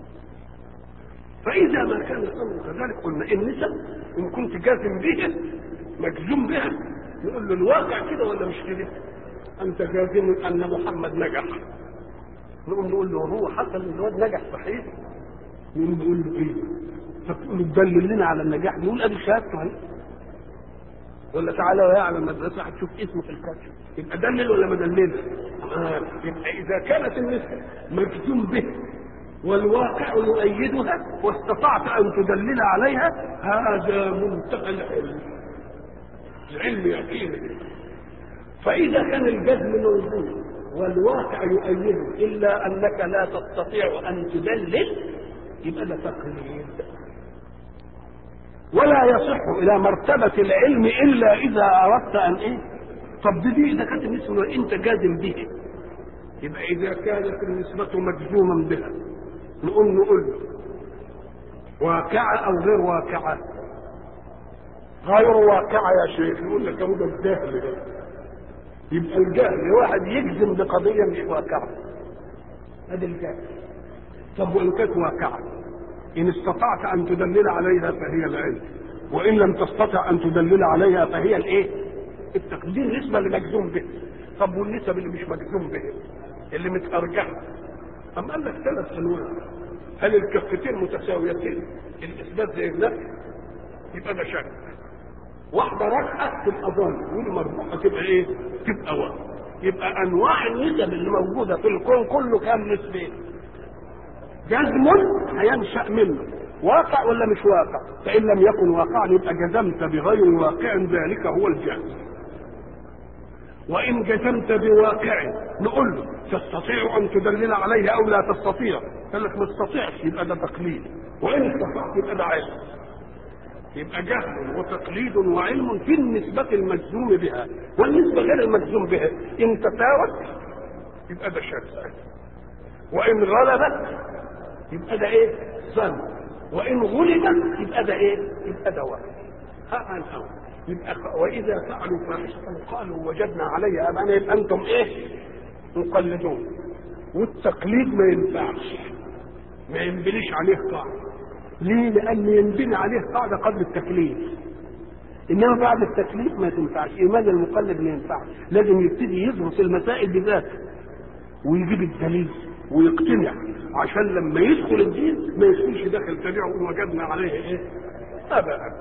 فاذا ما كان الامر كذلك قلنا النساء ان كنت جازم به مجزوم بها، نقول له الواقع كده ولا مش كده؟ انت جازم ان محمد نجح، نقول نقول له هو حصل الواد نجح صحيح؟ نقول نقول له ايه؟ فتقول له دلل لنا على النجاح، نقول ادي شهادته اهي، ولا تعالى ويا على المدرسه هتشوف اسمه في الكتاب، يبقى دلل ولا ما دللش؟ آه. يبقى اذا كانت النسبه مجزوم به والواقع يؤيدها واستطعت ان تدلل عليها، هذا منتهى العلم، العلم يقين. فاذا كان الجزم موجود والواقع يؤيده الا انك لا تستطيع ان تدلل، يبقى ده تقليد ولا يصح الى مرتبه العلم الا اذا اردت ان ايه؟ طب دي اذا كانت النسبه انت جازم به، يبقى اذا كانت النسبه مجزوما بها نقول نقول واقعه او غير واقعه؟ غير واقعه يا شيخ. يقول لك هو ده الجهل ده. يبقى الجهل واحد يجزم بقضيه مش واقعه، هذا الجهل. طب وان كانت واقعه ان استطعت ان تدلل عليها فهي العلم، وان لم تستطع ان تدلل عليها فهي الايه؟ التقدير. النسبه اللي مجزوم به. طب والنسب اللي مش مجزوم به اللي متارجحه؟ أم قال لك ثلاث انواع. هل الكفتين متساويتين الاثبات زي النفي؟ يبقى ده شك. واحده راجحه تبقى ظن، والمرجوحه تبقى ايه؟ تبقى وهم. يبقى انواع النسب اللي موجوده في الكون كله كام نسبه؟ جزم هينشا منه واقع ولا مش واقع؟ فان لم يكن واقعا يبقى جزمت بغير واقع، ذلك هو الجهل. وان جزمت بواقع نقول له تستطيع ان تدلل عليه او لا تستطيع؟ قال لك ما تستطيعش، يبقى ده تقليد. وان استطعت يبقى ده علم. يبقى جهل وتقليد وعلم في النسبة المجزوم بها، والنسبة غير المجزوم بها ان تساوت يبقى ده شك، وان غلبت يبقى ده ايه؟ ظن، وان غلبت يبقى ده ايه؟ يبقى ده وهم. ها الامر. يبقى واذا فعلوا فاحشة قالوا وجدنا عليها ابانا، يبقى انتم ايه؟ مقلدون. والتقليد ما ينفعش، ما ينبنيش عليه قاعده. ليه؟ لان ينبني عليه قاعده قبل التكليف، انما بعد التكليف ما تنفعش. ايمان المقلد ما ينفعش، لازم يبتدي يدرس المسائل بذاته ويجيب الدليل ويقتنع عشان لما يدخل الدين ما يدخلش داخل تبعه ووجدنا عليه ايه؟ ابدا.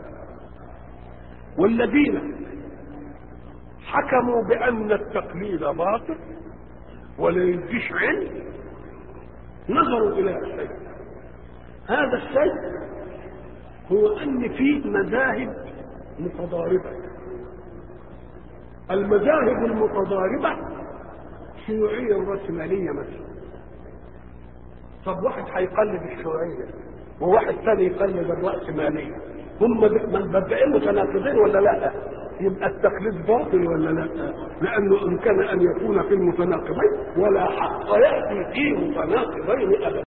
والذين حكموا بان التقليد باطل ولا يجيش علم نظروا الى الشيء. هذا الشيء هو ان فيه مذاهب متضاربه. المذاهب المتضاربه الشيوعيه والراسماليه مثلا. طب واحد هيقلد الشيوعيه وواحد ثاني يقلد الراسماليه، هم مبدئين متناقضين ولا لا؟ يبقى التقليد باطل ولا لا؟ لانه ان كان ان يكون في المتناقضين ولا حق ياتي في متناقضين ابدا.